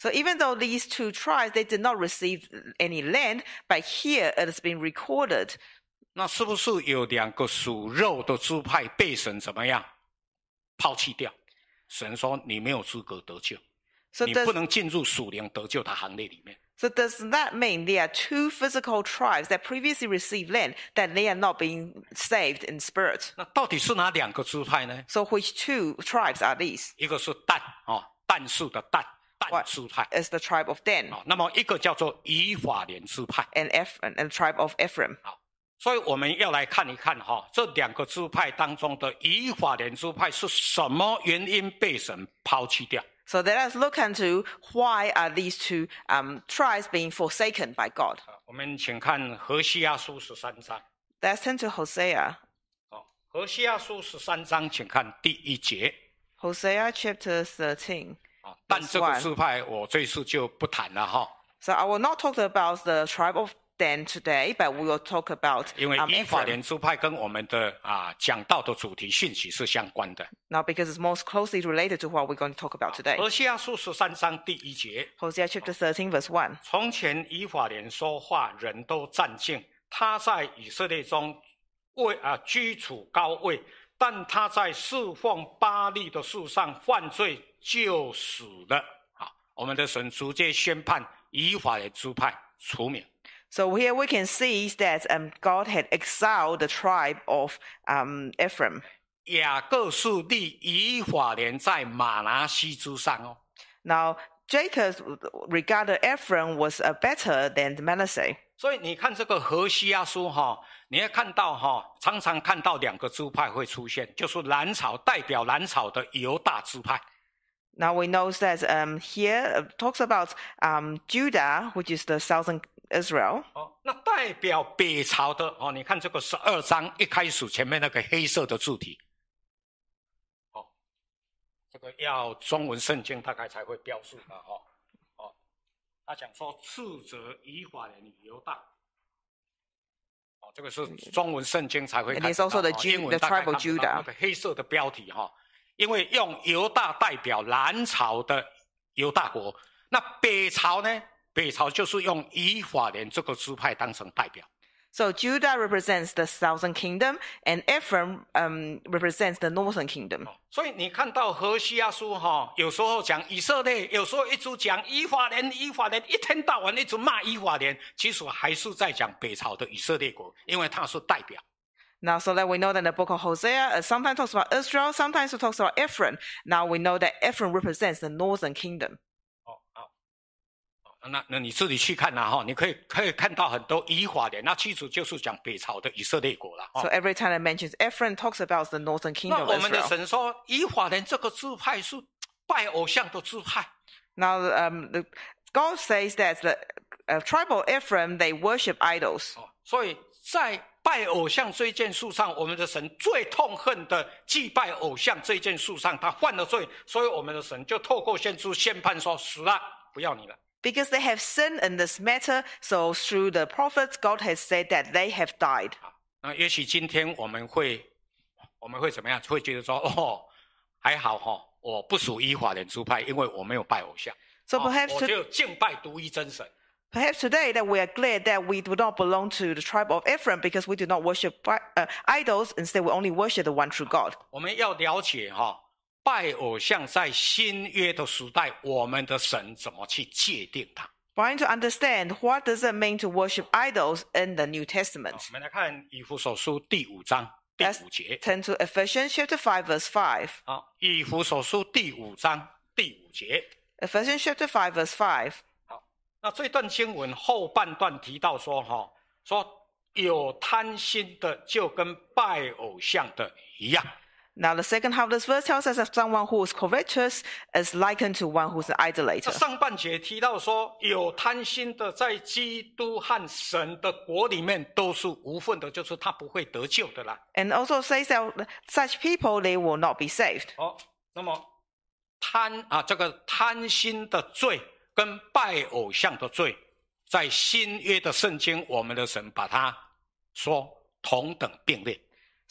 So even though these two tribes, they did not receive any land, but here it has been recorded. 那是不是有两个属肉的支派被神怎么样抛弃掉？神说你没有资格得救， So 你 does, 不能进入属灵得救的行列里面。 so does that mean there are two physical tribes that previously received land that they are not being saved in spirit? 那到底是哪两个支派呢？ So which two tribes are these? 一个是但哦，但数的但但支派 is the tribe of Dan. 哦，那么一个叫做以法莲支派 and Eph- and the tribe of Ephraim. 好，所以我们要来看一看哈、哦，这两个支派当中的以法莲支派是什么原因被神抛弃掉？ So let us look into why are these two um, tribes being forsaken by God. 我们请看何西阿书十三章。 Let's turn to Hosea. 哦，何西阿书十三章，请看第一节。 Hosea chapter thirteen. 啊，但这个支派我这次就不谈了哈。 So I will not talk about the tribe of Dan today, but we will talk about 因为 um, 以法 Ephraim. 莲支派跟我们的啊讲到的主题讯息是相关的。 Now because it's most closely related to what we're going to talk about today. 何西阿书十三章第一节。 Hosea chapter thirteen verse one. 从前以法莲说话，人都战敬，他在以色列中位啊居处高位，但他在侍奉巴力的事上犯罪，就死了。啊，我们的神直接宣判以法莲支派除名。 So here we can see that um, God had exiled the tribe of um, Ephraim. 雅各是立以法莲在马拿西之上哦。 Now Jacob regarded Ephraim was uh, better than Manasseh. 所以你看这个何西阿书哈，你要看到哈，常常看到两个支派会出现，就是蓝草代表蓝草的犹大支派。 Now we know that um, here it talks about um, Judah, which is the southern Israel. 哦，那代表北朝的哦，你看这个十二章一开始前面那个黑色的字体，哦，这个要中文圣经大概才会标示的哦，哦，他讲说斥责以法莲与犹大，哦，这个是中文圣经才会看 And it's also 到 the 哦 Ju- 英文 the 大概 tribe of 看不到 Judah. 那个黑色的标题哈、哦，因为用犹大代表南朝的犹大国，那北朝呢？ 北朝就是用以法莲这个支派当成代表。 So Judah represents the southern kingdom, and Ephraim um, represents the northern kingdom. 所以你看到何西阿书哈，有时候讲以色列，有时候一直讲以法莲，以法莲，一天到晚一直骂以法莲，其实还是在讲北朝的以色列国，因为它是代表。 Now, so that we know that the book of Hosea uh, sometimes talks about Israel, sometimes it talks about Ephraim. Now we know that Ephraim represents the northern kingdom. 哦，好，那那你自己去看啦哈，你可以可以看到很多以法莲，那其实就是讲北朝的以色列国了。 So every time it mentions Ephraim, talks about the northern 那 kingdom 我 of 们的 Israel. 神说，以法莲这个支派是拜偶像的支派。 Now, um, the, God says that the uh, tribe of Ephraim, they worship idols. 哦，所以在拜偶像这件事上，我们的神最痛恨的祭拜偶像这件事上，他犯了罪，所以我们的神就透过先知宣判说：死了，不要你了。 Because they have sinned in this matter, so through the prophets, God has said that they have died. 那也许今天我们会，我们会怎么样？会觉得说：哦，还好哈、哦，我不属以法莲支派，因为我没有拜偶像。 So 哦 perhaps 我 to, 就敬拜独一真神。 perhaps today that we are glad that we do not belong to the tribe of Ephraim because we do not worship uh, idols. Instead, we only worship the one true God. 我们要了解哈、哦，拜偶像在新约的时代，我们的神怎么去界定它？ Trying to understand what does it mean to worship idols in the New Testament. 我们来看以弗所书第五章第五节。 Turn to Ephesians chapter five, verse five. 好，以弗所书第五章第五节。 Ephesians chapter five, verse five. 好，那这段经文后半段提到说，哈，说有贪心的就跟拜偶像的一样。 Now, the second half of this verse tells us that someone who is covetous is likened to one who's an 那 idolater. 上半节提到说，有贪心的在基督和神的国里面都是无份的，就是他不会得救的啦。 And also says that such people, they will not be saved. 好，那么贪啊，这个贪心的罪跟拜偶像的罪，在新约的圣经，我们的神把它说同等并列。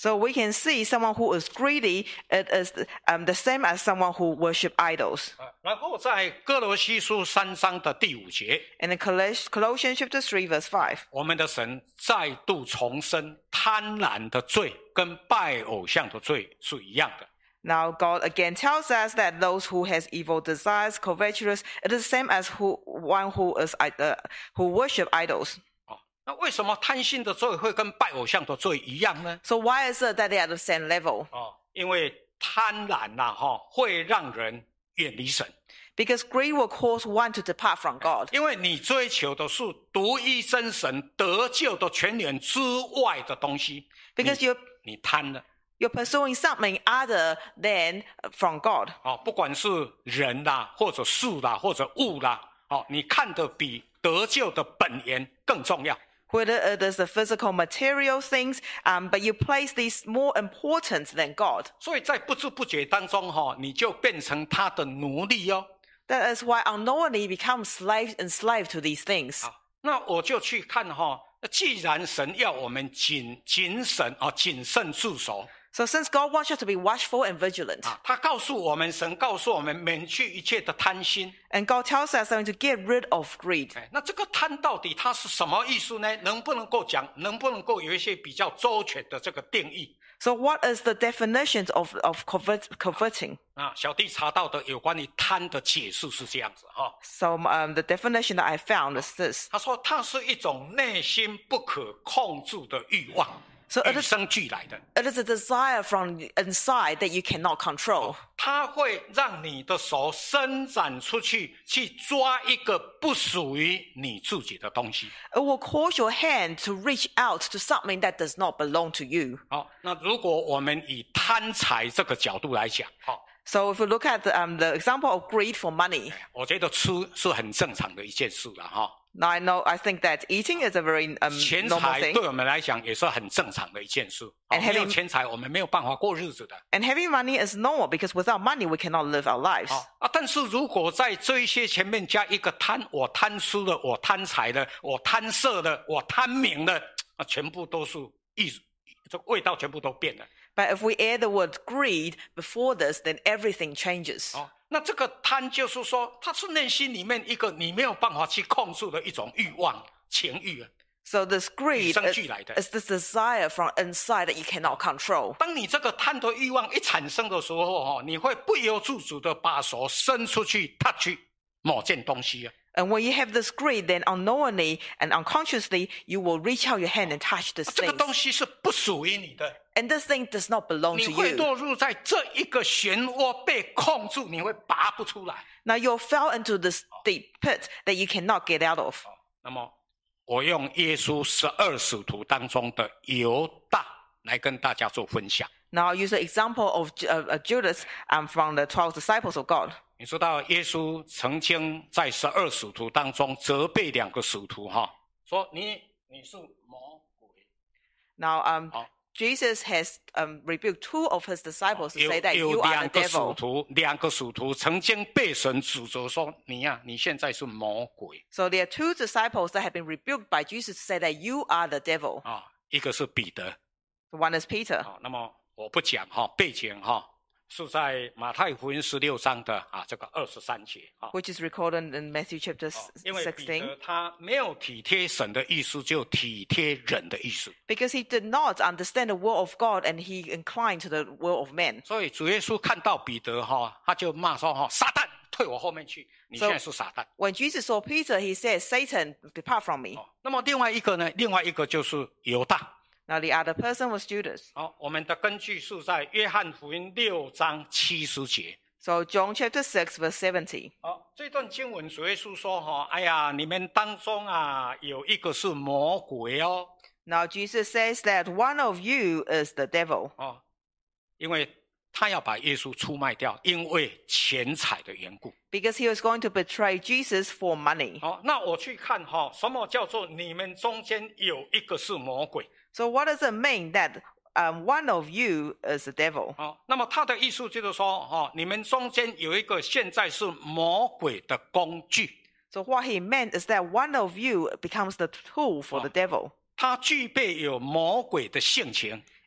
So we can see someone who is greedy it is um, the same as someone who worship idols. 然后在哥罗西书三章的第五节 And in Colossians chapter three verse five, 我们的神再度重申贪婪的罪跟拜偶像的罪是一样的。 now God again tells us that those who has evil desires, covetous, it is the same as who one who is uh, who worship idols. 那为什么贪心的罪会跟拜偶像的罪一样呢？ So why is it that they are the same level? 哦，因为贪婪呐、啊，哈，会让人远离神。 Because greed will cause one to depart from God. 因为你追求的是独一真神得救的泉源之外的东西。 Because you're 你贪了。 You're pursuing something other than from God. 哦，不管是人啦，或者事啦，或者物啦，哦，你看得比得救的本源更重要。 Whether it is the physical material things, um, but you place these more important than God. 所以在不知不觉当中，哈，你就变成他的奴隶哦。 That is why unknowingly become slaves and slave to these things. 好，那我就去看哈，既然神要我们谨谨慎啊，谨慎自守。 So since God wants you to be watchful and vigilant, 啊，他告诉我们，神告诉我们，免去一切的贪心。 and God tells us something to get rid of greed. 哎，那这个贪到底它是什么意思呢？能不能够讲？能不能够有一些比较周全的这个定义？ So what is the definitions of of covert, coveting? 啊，小弟查到的有关于贪的解释是这样子哈。 So um, the definition that I found is this. 他说，它是一种内心不可控制的欲望。 So it 与 is, 生俱来的， it is a desire from inside that you cannot control. 它会让你的手伸展出去，去抓一个不属于你自己的东西。 It will cause your hand to reach out to something that does not belong to you. 好，那如果我们以贪财这个角度来讲，好， So if you look at the, um, the example of greed for money, 我觉得吃是很正常的一件事了哈。 now I know I think that eating is a very um, 钱 normal 财 thing. 对我们来讲也是很正常的一件事。好 And 没有 having- 钱财，我们没有办法过日子的。 And having money is normal because without money we cannot live our lives. 好啊，但是如果在这一些前面加一个贪，我贪吃了，我贪财了，我贪色了，我贪名了，啊，全部都是意，这味道全部都变了。 But if we add the word greed before this, then everything changes. 哦，那这个贪就是说，它是内心里面一个你没有办法去控制的一种欲望、情欲啊。 So this greed 与生 is, 俱来的。 is this desire from inside that you cannot control. 当你这个贪的欲望一产生的时候，哈，你会不由自主的把手伸出去 touch 某件东西啊。 And when you have this greed, then unknowingly and unconsciously, you will reach out your hand and touch this 这个 thing. 东西是不属于你的， And this thing does not belong 你 to 会 you. 落入在这一个漩涡被控住，你会拔不出来。 Now you fell into this deep pit that you cannot get out of. 那么，我用耶稣十二使徒当中的犹大来跟大家做分享。 Now I'll use the example of uh, uh, Judas um, from the twelve disciples of God. 你知道耶稣曾经在十二使徒当中责备两个使徒哈，说你你是魔鬼。 Now um, Oh. Jesus has um, rebuked two of his disciples to 有 say that 有 you are 两 the 个使 devil. 徒，两个使徒曾经被神指责说你呀、啊，你现在是魔鬼 So there are two disciples that have been rebuked by Jesus to say that you are the devil. 啊，一个是彼得 One is Peter. 啊。那么我不讲哈，背景哈是在马太福音十六章的啊这个二十三节啊。 Which is recorded in Matthew chapter 因为彼 sixteen. 得他没有体贴神的意思，就体贴人的意思。 Because he did not understand the will of God and he inclined to the will of men. 所以主耶稣看到彼得哈，他就骂说哈，撒旦退我后面去，你现在是撒旦。 When Jesus saw Peter, he said, Satan, depart from me. 哦，那么另外一个呢？另外一个就是犹大。 Now the other person was Judas. 好，我们的根据是在约翰福音六章七十节。 So John chapter six verse seventy. 好，这段经文主耶稣说哈，哎呀，你们当中啊有一个是魔鬼哦。 Now Jesus says that one of you is the devil. 哦，因为他要把耶稣出卖掉，因为钱财的缘故。 Because he was going to betray Jesus for money. 好，那我去看哈，什么叫做你们中间有一个是魔鬼？ So what does it mean that um, one of you is the devil? 好，那么他的意思就是说，哈，你们中间有一个现在是魔鬼的工具。 So what he meant is that one of you becomes the tool for the devil. 他具备有魔鬼的性情。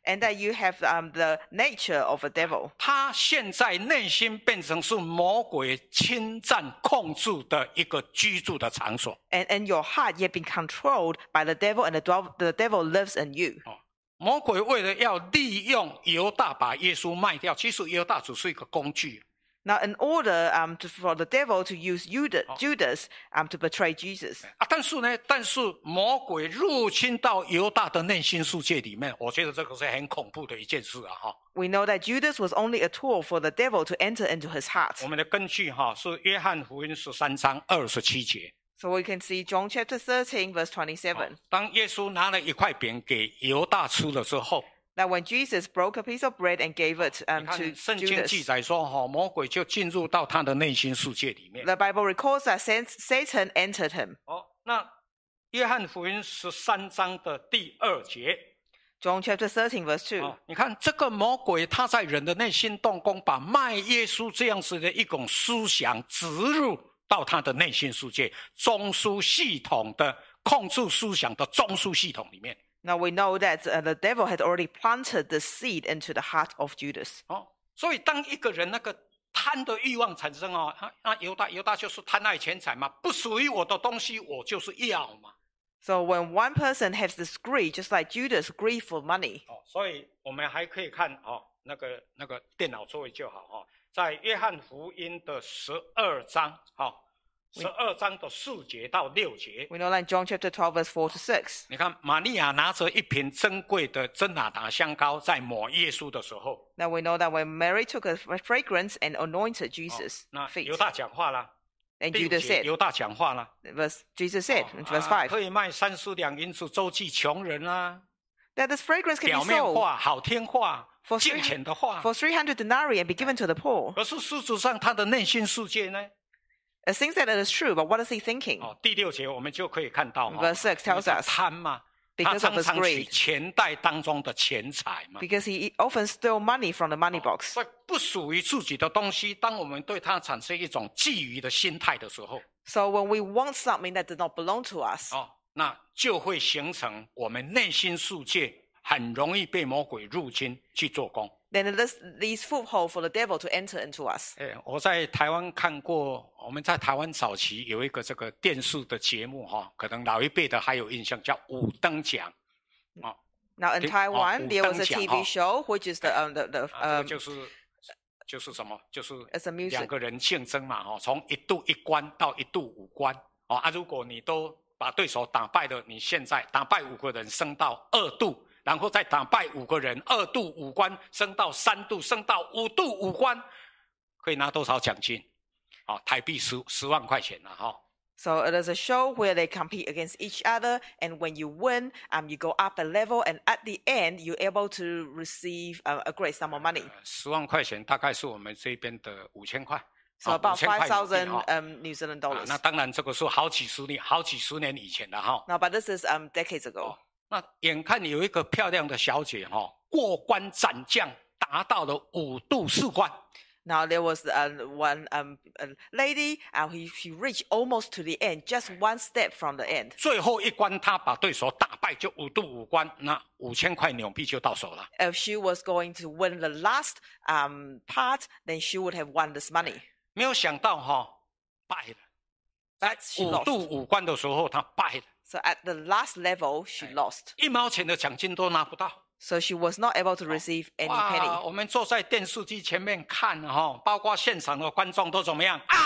And that you have um, the nature of a devil. 他现在内心变成是魔鬼侵占控制的一个居住的场所。 And in your heart, you have been controlled by the devil, and the, dwell, the devil lives in you. 哦，魔鬼为了要利用犹大把耶稣卖掉，其实犹大只是一个工具。 Now, in order um, to, for the devil to use Judas, Judas um, to betray Jesus. 啊，但是呢，但是魔鬼入侵到犹大的内心世界里面，我觉得这个是很恐怖的一件事啊！哈。 We know that Judas was only a tool for the devil to enter into his heart. 我们的根据哈是约翰福音十三章二十七节。 So we can see John chapter thirteen, verse twenty-seven. 当耶稣拿了一块饼给犹大吃了之后。 That when Jesus broke a piece of bread and gave it um, to Judas. 圣经记载说，哈，魔鬼就进入到他的内心世界里面。 The Bible records that Satan entered him. 哦，那约翰福音十三章的第二节。 John chapter thirteen, verse two. 哦，你看这个魔鬼，他在人的内心动工，把卖耶稣这样子的一种思想植入到他的内心世界，中枢系统的控制思想的中枢系统里面。 Now we know that uh, the devil had already planted the seed into the heart of Judas. 哦，所以当一个人那个贪的欲望产生哦，那犹大犹大就是贪爱钱财嘛，不属于我的东西我就是要嘛。 So when one person has this greed, just like Judas greed for money. 哦，所以我们还可以看哦，那个那个电脑座位就好哈、哦，在约翰福音的十二章哈。哦十二章的四节到六节。 We know that in John chapter twelve, verse four to six. 你看，玛利亚拿着一瓶珍贵的真哪达香膏，在抹耶稣的时候。 Now we know that when Mary took a fragrance and anointed Jesus' 哦、那 feet. 犹大讲话了。 And Judas said. 犹大讲话了。 Verse Jesus said, 哦、 in verse five. 啊、可以卖三十两银子周济穷人啊。 That this fragrance can 表 be 面 sold. 话、好听话、金钱的话。 For three hundred denarii and be given to the poor. 可是事实上，他的内心世界呢？ It seems that it is true, but what is he thinking? 哦，第六节我们就可以看到 Verse six tells us 贪嘛， because 他 of his 常常取 greed. 钱袋当中的钱财嘛。 Because he often stole money from the money box. 所以不属于自己的东西，当我们对它产生一种觊觎的心态的时候， So when we want something that does not belong to us, 哦，那就会形成我们内心世界很容易被魔鬼入侵去做工。 then it is these foothold for the devil to enter into us. 哎，我在台湾看过，我们在台湾早期有一个这个电视的节目哈、哦，可能老一辈的还有印象，叫五灯奖。哦 Now in Taiwan, 哦、 there was a T V 哦 show which is the um, the the 啊、 um, 就是就是什么？就是 it's a music. 两个人竞争嘛，哦，从一度一关到一度五关，哦啊，如果你都把对手打败了，你现在打败五个人升到二度。然后再打败五个人，二度五关升到三度，升到五度五关，可以拿多少奖金？哦，台币十十万块钱了哈、哦。 So it is a show where they compete against each other, and when you win, um, you go up a level, and at the end, you're able to receive a, a great sum of money. 十万块钱大概是我们这边的五千块。 So about five thousand 哦 um, New Zealand 啊 dollars. 那当然，这个是好几十年、好几十年以前的哈、哦。 Now, but this is um decades ago. 哦那眼看有一个漂亮的小姐哈、哦，过关斩将达到了五度四关。 Now there was uh, one um a lady, and he she reached almost to the end, just one step from the end. 最后一关，她把对手打败，就五度五关，那五千块纽币就到手了。 If she was going to win the last um part, then she would have won this money. 没有想到哈、哦，败了。 But she 五 lost. 度五关的时候，她败了， So at the last level, she lost. 一毛钱的奖金都拿不到。 So she was not able to receive any 哇， penny. 我们坐在电视机前面看哈、哦，包括现场的观众都怎么样啊？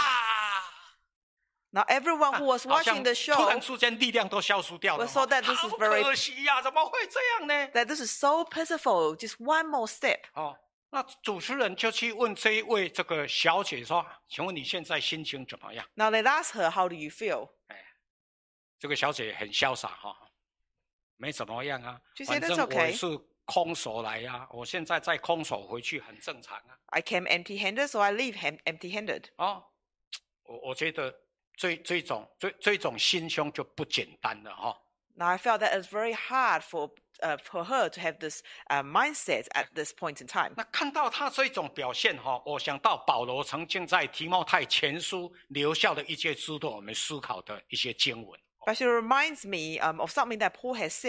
Now everyone who was 好像 watching the 突然 show 之间力量都消失掉了。 We saw that this is 好 very- 可惜呀、怎么会这样呢？ that this is so pitiful. Just one more step. 哦，那主持人就去问这一位这个小姐说：“请问你现在心情怎么样 Now they asked her, "How do you feel?" ？” 这个小姐很潇洒哈、哦，没怎么样啊， She 反 said 正 it's 我 okay. 是空手来呀、啊，我现在再空手回去很正常啊。 I came empty-handed, so I leave hem- empty-handed. 哦，我我觉得这这种这这种心胸就不简单了哈、哦。 Now I felt that it's very hard for uh, for her to have this uh, mindset at this point in time. 那看到他这种表现哈、哦，我想到保罗曾经在提摩太前书留下的一些值得我们思考的一些经文。 But she reminds me um, of something that Paul has said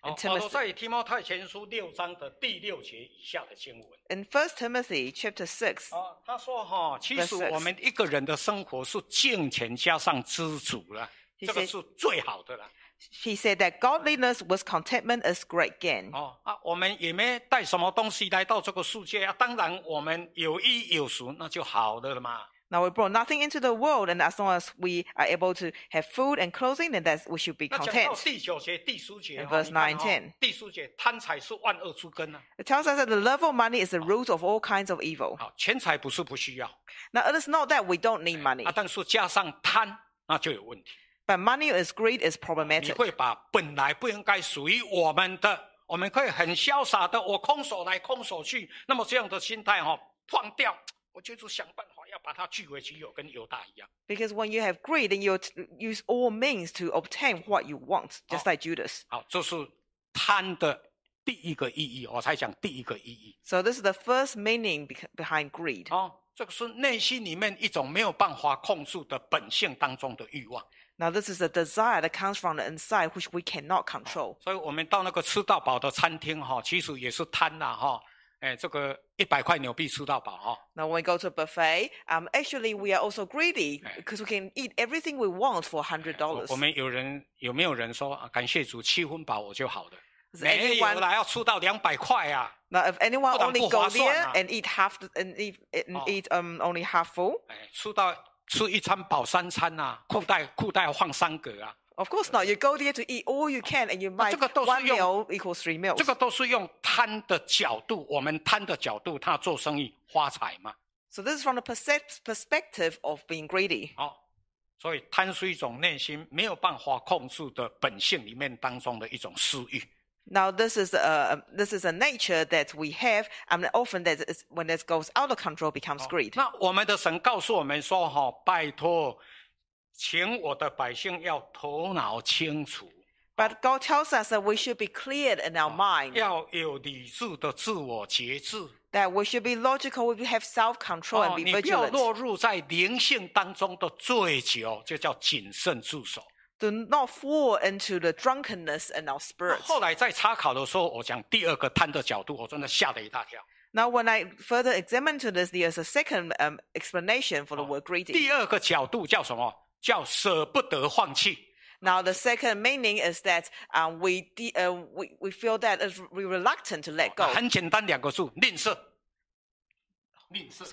In 保罗 Timothy, 在提摩太前书六章的第六节以下的经文。 in First Timothy chapter six, 哦，他说哈，其实 Verse six. 我们一个人的生活是敬虔加上知足了， He 这个 said- 是最好的了。 he said that godliness was contentment as great gain. 哦啊，我们也没带什么东西来到这个世界啊，当然我们有衣有食，那就好了嘛。 Now we brought nothing into the world, and as long as we are able to have food and clothing, then that we should be 那讲到 content. 第九节、第十节， In 哈 verse 你看 nine, 哈 ten. 第十节贪财是万恶之根啊。 It tells us that the love of money is the root of all kinds of evil. 好，钱财不是不需要 Now it is not that we don't need money, 啊，但是加上贪，那就有问题。 but money as greed is 你 problematic. 会把本来不应该属于我们的，我们可以很潇洒的，我空手来空手去，那么这样的心态哈放掉，我就是想办法要把它据为己有，跟犹大一样。 Because when you have greed, then you t- use all means to obtain what you want, just like Judas. 好，这是贪的第一个意义，我才讲第一个意义。 So this is the first meaning bec- behind greed. 哦，这个是内心里面一种没有办法控制的本性当中的欲望。 Now this is a desire that comes from the inside, which we cannot control. 所以我们到那个吃到饱的餐厅哈，其实也是贪呐哈。哎，这个一百块纽币吃到饱哈。 Now when we go to a buffet, um, actually we are also greedy Eh. because we can eat everything we want for one hundred 我 dollars. 我们有人有没有人说啊感谢主七分饱我就好了？ Does 没有 anyone 啦，要吃到两百块啊！ now if anyone 不然 only 不 go 划算 there 啊。 and eat half the, and eat and Oh. eat um only half full? 哎，吃到吃一餐饱三餐呐、啊，裤袋裤袋放三格啊， Of course not. You go there to eat all you can, and you might 这个都是 one 用- meal equals three meals. 这个都是用贪的角度，我们贪的角度，他做生意发财嘛。 So this is from the percep- perspective of being greedy. 哦，所以贪是一种内心没有办法控制的本性里面当中的一种私欲。 Now this is a this is a nature that we have, and often that is, when this goes out of control becomes greed. 那我们的神告诉我们说：“哈、哦，拜托，请我的百姓要头脑清楚， But God tells us that we should be cleared in our mind, 要有理智的自我节制。 that we should be logical, we have self-control 哦， and be 你不要 vigilant. 落入在灵性当中的醉酒，就叫谨慎自守。 Do not fall into the drunkenness in our spirits. 后来在查考的时候，我讲第二个贪的角度，我真的吓了一大跳。 Now, when I further examine to this, there's a second um, explanation for the word greedy. 第二个角度叫什么？叫舍不得放弃。 Now, the second meaning is that um, we, de- uh, we we feel that is we're reluctant to let go. 很简单，两个字：吝啬。吝啬。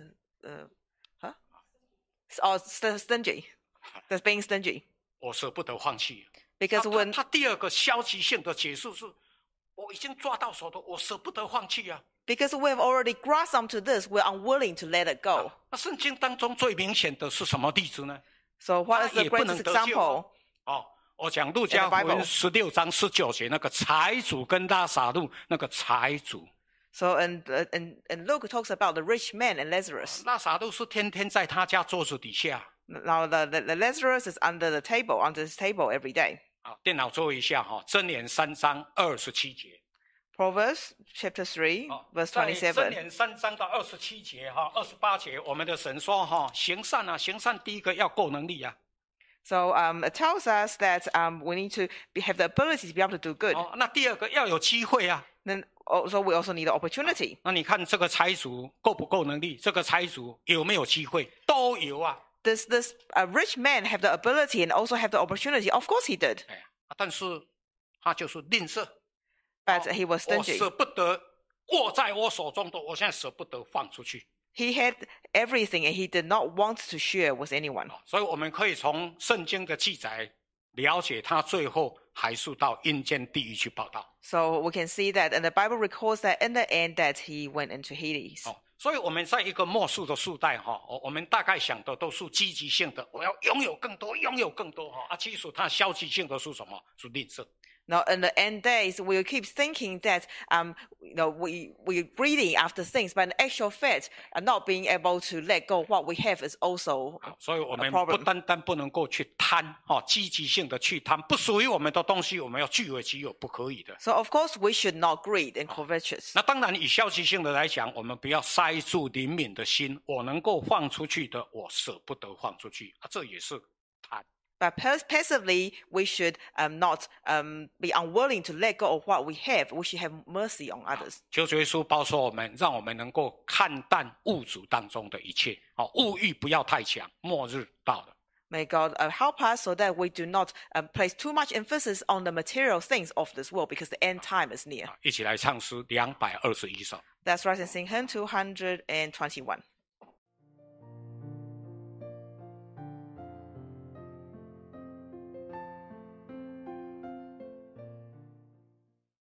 Uh, huh? Oh, st- stingy. That's being stingy. 我舍不得放弃。 Because 他 when 他第二个消极性的解释是：我已经抓到手的，我舍不得放弃啊。 because we have already grasped onto this, we're unwilling to let it go. 那圣经当中最明显的是什么例子呢？ So, what is 他 the 也不能 greatest 得救 example? 哦，我讲路加福 In the 音 Bible 十六章十九节那个财主跟拉撒路那个财主， So, in, uh, in, in Luke, it talks about the rich man and Lazarus. 拉撒路是天天在他家桌子底下。 Now, the, the, the Lazarus is under the table, under his table every day. 啊，电脑做一下哈，箴言三章二十七节。 Proverbs chapter three, 哦 verse 在箴 twenty-seven. 言三章到二十七节哈，二十八节，我们的神说哈，行善啊，行善第一个要够能力啊。 So um, it tells us that um, we need to be, have the ability to be able to do good. 哦，那第二个要有机会啊。 Then also we also need the opportunity. 那你看这个财主够不够能力？这个财主有没有机会？都有啊。 Does this uh, rich man have the ability and also have the opportunity? Of course he did, 哎，但是他就是吝啬。 but he was 我 stingy. 舍不得握在我手中的，我现在舍不得放出去。 He had everything and he did not want to share with anyone. 所以我们可以从圣经的记载了解，他最后还是到阴间地狱去报道。 So we can see that, and the Bible records that in the end that he went into Hades. 哦，所以我们在一个末世的时代哈，我我们大概想的都是积极性的，我要拥有更多，拥有更多哈。啊，其实它消极性的是什么？是吝啬。 Now, in the end days, we'll keep thinking that um, you know, we we're greedy after things, but in actual fact, uh, not being able to let go of what we have is also 所以我们 a problem. 不单单不能够去贪哈，积极性的去贪，不属于我们的东西，我们要据为己有，不可以的。 So, of course, we should not greed and covetous. 那当然，以消极性的来讲，我们不要塞住灵敏的心。我能够放出去的，我舍不得放出去啊，这也是贪。 But passively, we should um, not um, be unwilling to let go of what we have. We should have mercy on others. 求主耶稣保守我们，让我们能够看淡物质当中的一切，好，物欲不要太强，末日到了。 May God uh, help us so that we do not uh, place too much emphasis on the material things of this world, because the end time is near. 一起来唱诗两百二十一首。 That's right, and sing hymn two hundred twenty-one.